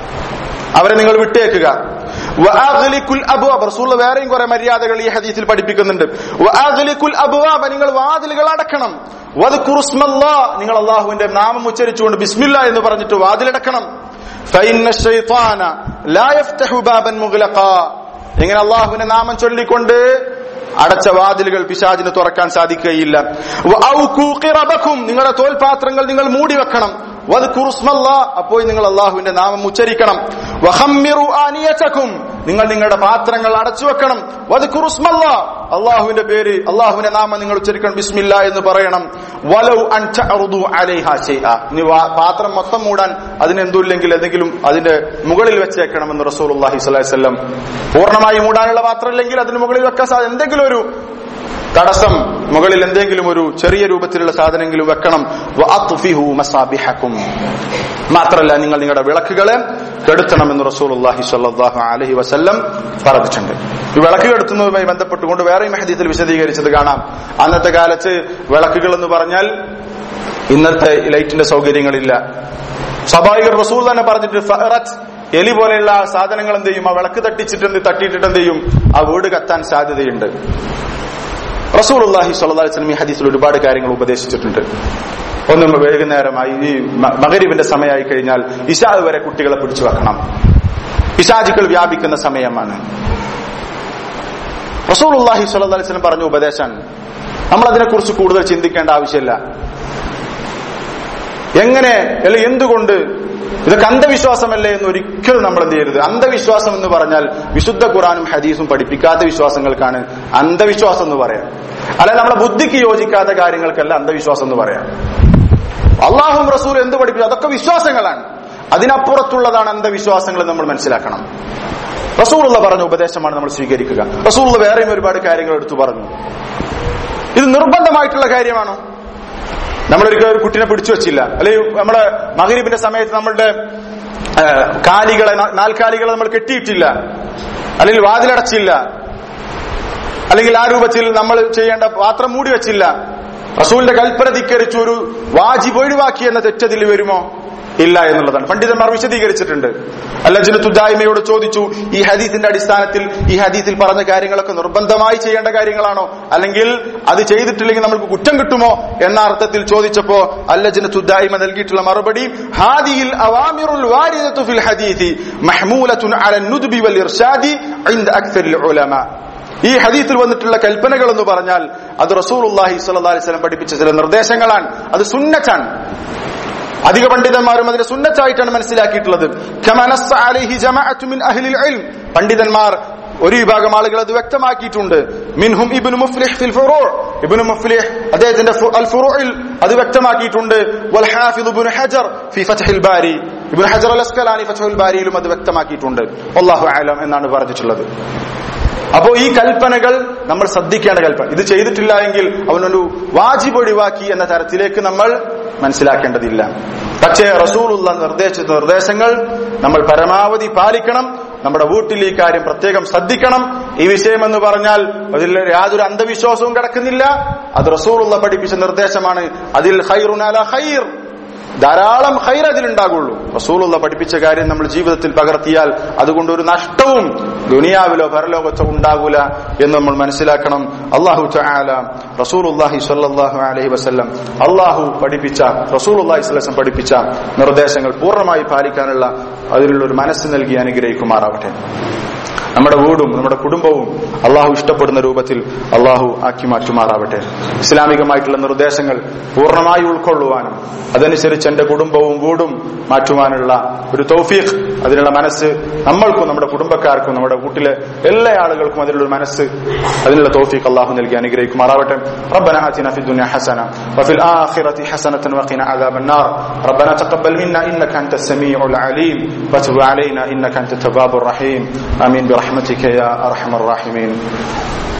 അവരെ നിങ്ങൾ വിട്ടേക്കുക. വഅഗ്ലികുൽ അബ്വാബ്, റസൂൽ വേറെയും കുറെ മര്യാദകൾ ഈ ഹദീസിൽ പഠിപ്പിക്കുന്നുണ്ട്. വഅഗ്ലികുൽ അബ്വാബ്, നിങ്ങൾ വാതിലുകൾ അടക്കണം. വദ്കുറുസ്മല്ലാഹ്, നിങ്ങൾ അല്ലാഹുവിന്റെ നാമം ഉച്ചരിച്ചുകൊണ്ട് ബിസ്മില്ലാ എന്ന് പറഞ്ഞിട്ട് വാതിലടക്കണം. ഫഇന്ന ശൈത്വാന ലാ യഫ്തഹു ബാബൻ മുഗ്ലഖാ, ഇങ്ങനെ അല്ലാഹുവിന്റെ നാമം ചൊല്ലിക്കൊണ്ട് അടച്ച വാതിലുകൾ പിശാചിന് തുറക്കാൻ സാധിക്കുകയില്ല. വഔകൂ ഖിറബകും, നിങ്ങളുടെ തോൽപാത്രങ്ങൾ നിങ്ങൾ മൂടി വെക്കണം. വദ്കുറുസ്മല്ലാഹ്, അപ്പോൾ നിങ്ങൾ അല്ലാഹുവിന്റെ നാമം ഉച്ചരിക്കണം. വഖമ്മിറു ആനിയതകും, നിങ്ങൾ നിങ്ങളുടെ പാത്രങ്ങൾ അടച്ചു വെക്കണം. വദ്കുറുസ്മല്ലാഹ്, അല്ലാഹുവിന്റെ പേര്, അല്ലാഹുവിന്റെ നാമം നിങ്ങൾ ഉച്ചരിക്കണം, ബിസ്മില്ലാ എന്ന് പറയണം. വലൗ അൻ തഅറുദു അലൈഹാ ശൈഅ, ഇനി പാത്രം മൊത്തം മൂടാൻ അതിനെന്തുമില്ലെങ്കിൽ എന്തെങ്കിലും അതിന്റെ മുകളിൽ വെച്ചേക്കണമെന്ന് റസൂലുള്ളാഹി സ്വല്ലല്ലാഹു അലൈഹി വസല്ലം. പൂർണ്ണമായി മൂടാനുള്ള പാത്രം ഇല്ലെങ്കിൽ അതിന് മുകളിൽ വെക്കാൻ എന്തെങ്കിലും ഒരു തടസ്സം, മുകളിൽ എന്തെങ്കിലും ഒരു ചെറിയ രൂപത്തിലുള്ള സാധനങ്ങളും വെക്കണം. വഅത്ഫിഹു മസാബിഹകും, മാത്രമല്ല നിങ്ങൾ നിങ്ങളുടെ വിളക്കുകളെ കെടുത്തണമെന്ന് റസൂലുള്ളാഹി സ്വല്ലല്ലാഹു അലൈഹി വസല്ലം പറഞ്ഞിട്ടുണ്ട്. ഈ വിളക്ക് കെടുത്തുന്നതുമായി ബന്ധപ്പെട്ടുകൊണ്ട് വേറെയും ഹദീസിൽ വിശദീകരിച്ചത് കാണാം. അന്നത്തെ കാലത്ത് വിളക്കുകൾ എന്ന് പറഞ്ഞാൽ ഇന്നത്തെ ലൈറ്റിന്റെ സൗകര്യങ്ങളില്ല. സ്വാഭാവിക റസൂൽ തന്നെ പറഞ്ഞിട്ട് ഫഅറത്ത്, എലി പോലെയുള്ള സാധനങ്ങൾ എന്ത് ചെയ്യും, ആ വിളക്ക് തട്ടിയിട്ടിട്ട് എന്ത് ചെയ്യും, ആ വീട് കത്താൻ സാധ്യതയുണ്ട്. റസൂലുള്ളാഹി സ്വല്ലല്ലാഹു അലൈഹി വസല്ലം ഈ ഹദീസിൽ ഒരുപാട് കാര്യങ്ങൾ ഉപദേശിച്ചിട്ടുണ്ട്. ഒന്നും വൈകുന്നേരമായി ഈ മഗ്രിബിന്റെ സമയമായി കഴിഞ്ഞാൽ ഇശാ വരെ കുട്ടികളെ പിടിച്ചു വെക്കണം, പിശാചുക്കൾ വ്യാപിക്കുന്ന സമയമാണ്. റസൂലുള്ളാഹി സ്വല്ലല്ലാഹു അലൈഹി വസല്ലം പറഞ്ഞ ഉപദേശം നമ്മൾ അതിനെക്കുറിച്ച് കൂടുതൽ ചിന്തിക്കേണ്ട ആവശ്യമില്ല. എങ്ങനെ അല്ലെങ്കിൽ എന്തുകൊണ്ട് ഇതൊക്കെ അന്ധവിശ്വാസമല്ലേ എന്ന് ഒരിക്കലും നമ്മൾ എന്ത് ചെയ്യരുത്. അന്ധവിശ്വാസം എന്ന് പറഞ്ഞാൽ വിശുദ്ധ ഖുർആനും ഹദീസും പഠിപ്പിക്കാത്ത വിശ്വാസങ്ങൾക്കാണ് അന്ധവിശ്വാസം എന്ന് പറയാം. അല്ലെ നമ്മളെ ബുദ്ധിക്ക് യോജിക്കാത്ത കാര്യങ്ങൾക്കല്ല അന്ധവിശ്വാസം എന്ന് പറയാം. അള്ളാഹും റസൂൽ എന്ത് പഠിപ്പിച്ചു അതൊക്കെ വിശ്വാസങ്ങളാണ്. അതിനപ്പുറത്തുള്ളതാണ് അന്ധവിശ്വാസങ്ങൾ നമ്മൾ മനസ്സിലാക്കണം. റസൂലുള്ള പറഞ്ഞ ഉപദേശമാണ് നമ്മൾ സ്വീകരിക്കുക. റസൂലുള്ള വേറെയും ഒരുപാട് കാര്യങ്ങൾ എടുത്തു പറഞ്ഞു. ഇത് നിർബന്ധമായിട്ടുള്ള കാര്യമാണോ? നമ്മളൊരിക്കലും ഒരു കുട്ടിനെ പിടിച്ചു വെച്ചില്ല, അല്ലെങ്കിൽ നമ്മുടെ മഗ്‌രിബിന്റെ സമയത്ത് നമ്മളുടെ നാൽക്കാലികളെ നമ്മൾ കെട്ടിയിട്ടില്ല, അല്ലെങ്കിൽ വാതിലടച്ചില്ല, അല്ലെങ്കിൽ ആ രൂപത്തിൽ നമ്മൾ ചെയ്യേണ്ട പാത്രം മൂടി വെച്ചില്ല, റസൂലിന്റെ കൽപ്പന ധിക്കരിച്ചു ഒരു വാജിബ് ഒഴിവാക്കി എന്ന തെറ്റതിൽ വരുമോ? ഇല്ല എന്നുള്ളതാണ് പണ്ഡിതന്മാർ വിശദീകരിച്ചിട്ടുണ്ട്. ലജ്നത്തു ദായിമയോട് ചോദിച്ചു, ഈ ഹദീസിന്റെ അടിസ്ഥാനത്തിൽ ഈ ഹദീസിൽ പറഞ്ഞ കാര്യങ്ങളൊക്കെ നിർബന്ധമായി ചെയ്യേണ്ട കാര്യങ്ങളാണോ, അല്ലെങ്കിൽ അത് ചെയ്തിട്ടില്ലെങ്കിൽ നമുക്ക് കുറ്റം കിട്ടുമോ എന്ന അർത്ഥത്തിൽ ചോദിച്ചപ്പോ ലജ്നത്തു ദായിമ നൽകിയിട്ടുള്ള മറുപടി, ഹാദിഹിൽ അവാമിറുൽ വാരിദത്തു ഫിൽ ഹദീസി മഹ്മൂലത്തുൻ അലൻ നുദ്ബി വൽ ഇർശാദി ഇൻദ അക്സരിൽ ഉലമാ. ഈ ഹദീസിൽ വന്നിട്ടുള്ള കൽപ്പനകൾ എന്ന് പറഞ്ഞാൽ അത് റസൂലുള്ളാഹി സ്വല്ലല്ലാഹു അലൈഹി വസല്ലം പഠിപ്പിച്ച ചില നിർദ്ദേശങ്ങളാണ്. അത് സുന്നത്താണ്. അധിക പണ്ഡിതന്മാരും അതിനെ സുന്നത്തായിട്ടാണ് മനസ്സിലാക്കിയിട്ടുള്ളത്. പണ്ഡിതന്മാർ ഒരു വിഭാഗം ആളുകൾ അത് വ്യക്തമാക്കിയിട്ടുണ്ട്. മിൻഹും ഇബ്നു മുഫ്ലിഹ് ഫിൽ ഫുറൂ, ഇബ്നു മുഫ്ലിഹ് അദ്ദേഹത്തിന്റെ അൽ ഫുറൂഇൽ അത് വ്യക്തമാക്കിയിട്ടുണ്ട്. വൽ ഹാഫിദ് ഇബ്നു ഹജർ ഫി ഫത്ഹുൽ ബാരി, ഇബ്നു ഹജർ അൽ അസ്ഖലാനി ഫത്ഹുൽ ബാരിയിലും അത് വ്യക്തമാക്കിയിട്ടുണ്ട്. വല്ലാഹു അഅലം എന്നാണ് പറഞ്ഞിട്ടുള്ളത്. അപ്പോ ഈ കൽപ്പനകൾ നമ്മൾ ശ്രദ്ധിക്കേണ്ട കൽപ്പന. ഇത് ചെയ്തിട്ടില്ല എങ്കിൽ അവനൊരു വാജിബ് ഒഴിവാക്കി എന്ന തരത്തിലേക്ക് നമ്മൾ മനസ്സിലാക്കേണ്ടതില്ല. പക്ഷേ റസൂലുള്ള നിർദ്ദേശിച്ച നിർദ്ദേശങ്ങൾ നമ്മൾ പരമാവധി പാലിക്കണം. നമ്മുടെ വീട്ടിൽ ഈ കാര്യം പ്രത്യേകം ശ്രദ്ധിക്കണം. ഈ വിഷയം എന്ന് പറഞ്ഞാൽ അതിൽ യാതൊരു അന്ധവിശ്വാസവും കിടക്കുന്നില്ല. അത് റസൂലുള്ള പഠിപ്പിച്ച നിർദ്ദേശമാണ്. അതിൽ ഖൈറുൻ അലാ ഖൈർ, ധാരാളം ഖൈർ അതിലുണ്ടാകുള്ളൂ. റസൂലുള്ള പഠിപ്പിച്ച കാര്യം നമ്മൾ ജീവിതത്തിൽ പകർത്തിയാൽ അതുകൊണ്ട് ഒരു നഷ്ടവും ദുനിയാവിലോ പരലോകത്തോ ഉണ്ടാകൂല എന്ന് നമ്മൾ മനസ്സിലാക്കണം. അല്ലാഹു തആല റസൂലുള്ളാഹി സ്വല്ലല്ലാഹു അലൈഹി വസല്ലം അല്ലാഹു പഠിപ്പിച്ച റസൂലുള്ളാഹി സ്വല്ലല്ലാഹു അലൈഹി വസല്ലം പഠിപ്പിച്ച നിർദ്ദേശങ്ങൾ പൂർണ്ണമായി പാലിക്കാനുള്ള അതിലുള്ള ഒരു മനസ്സ് നൽകി അനുഗ്രഹിക്കുമാറാവട്ടെ. നമ്മുടെ വീടും നമ്മുടെ കുടുംബവും അള്ളാഹു ഇഷ്ടപ്പെടുന്ന രൂപത്തിൽ അള്ളാഹു ആക്കി മാറ്റുമാറാവട്ടെ. ഇസ്ലാമികമായിട്ടുള്ള നിർദ്ദേശങ്ങൾ പൂർണ്ണമായി ഉൾക്കൊള്ളുവാനും അതനുസരിച്ച് എന്റെ കുടുംബവും വീടും മാറ്റുവാനുള്ള ഒരു തൗഫീഖ്, അതിനുള്ള മനസ്സ് നമ്മൾക്കും നമ്മുടെ കുടുംബക്കാർക്കും നമ്മുടെ വീട്ടിലെ എല്ലാ ആളുകൾക്കും അതിനുള്ള മനസ്സ്, അതിനുള്ള തൗഫീഖ് അള്ളാഹു നൽകി അനുഗ്രഹിക്കുമാറാവട്ടെ. റബ്ബനാ ആതിനാ ഫിദ്ദുനിയ ഹസന വഫിൽ ആഖിറതി ഹസനതൻ വഖിനാ അദാബന്നാർ. റബ്ബനാ തഖബ്ബൽ മിന്നാ ഇന്നക അൻതസ് സമീഉൽ അലീം വതുബ് അലൈനാ ഇന്നക അൻതത് തവ്വാബുർ റഹീം. ആമീൻ برحمتك يا أرحم الراحمين.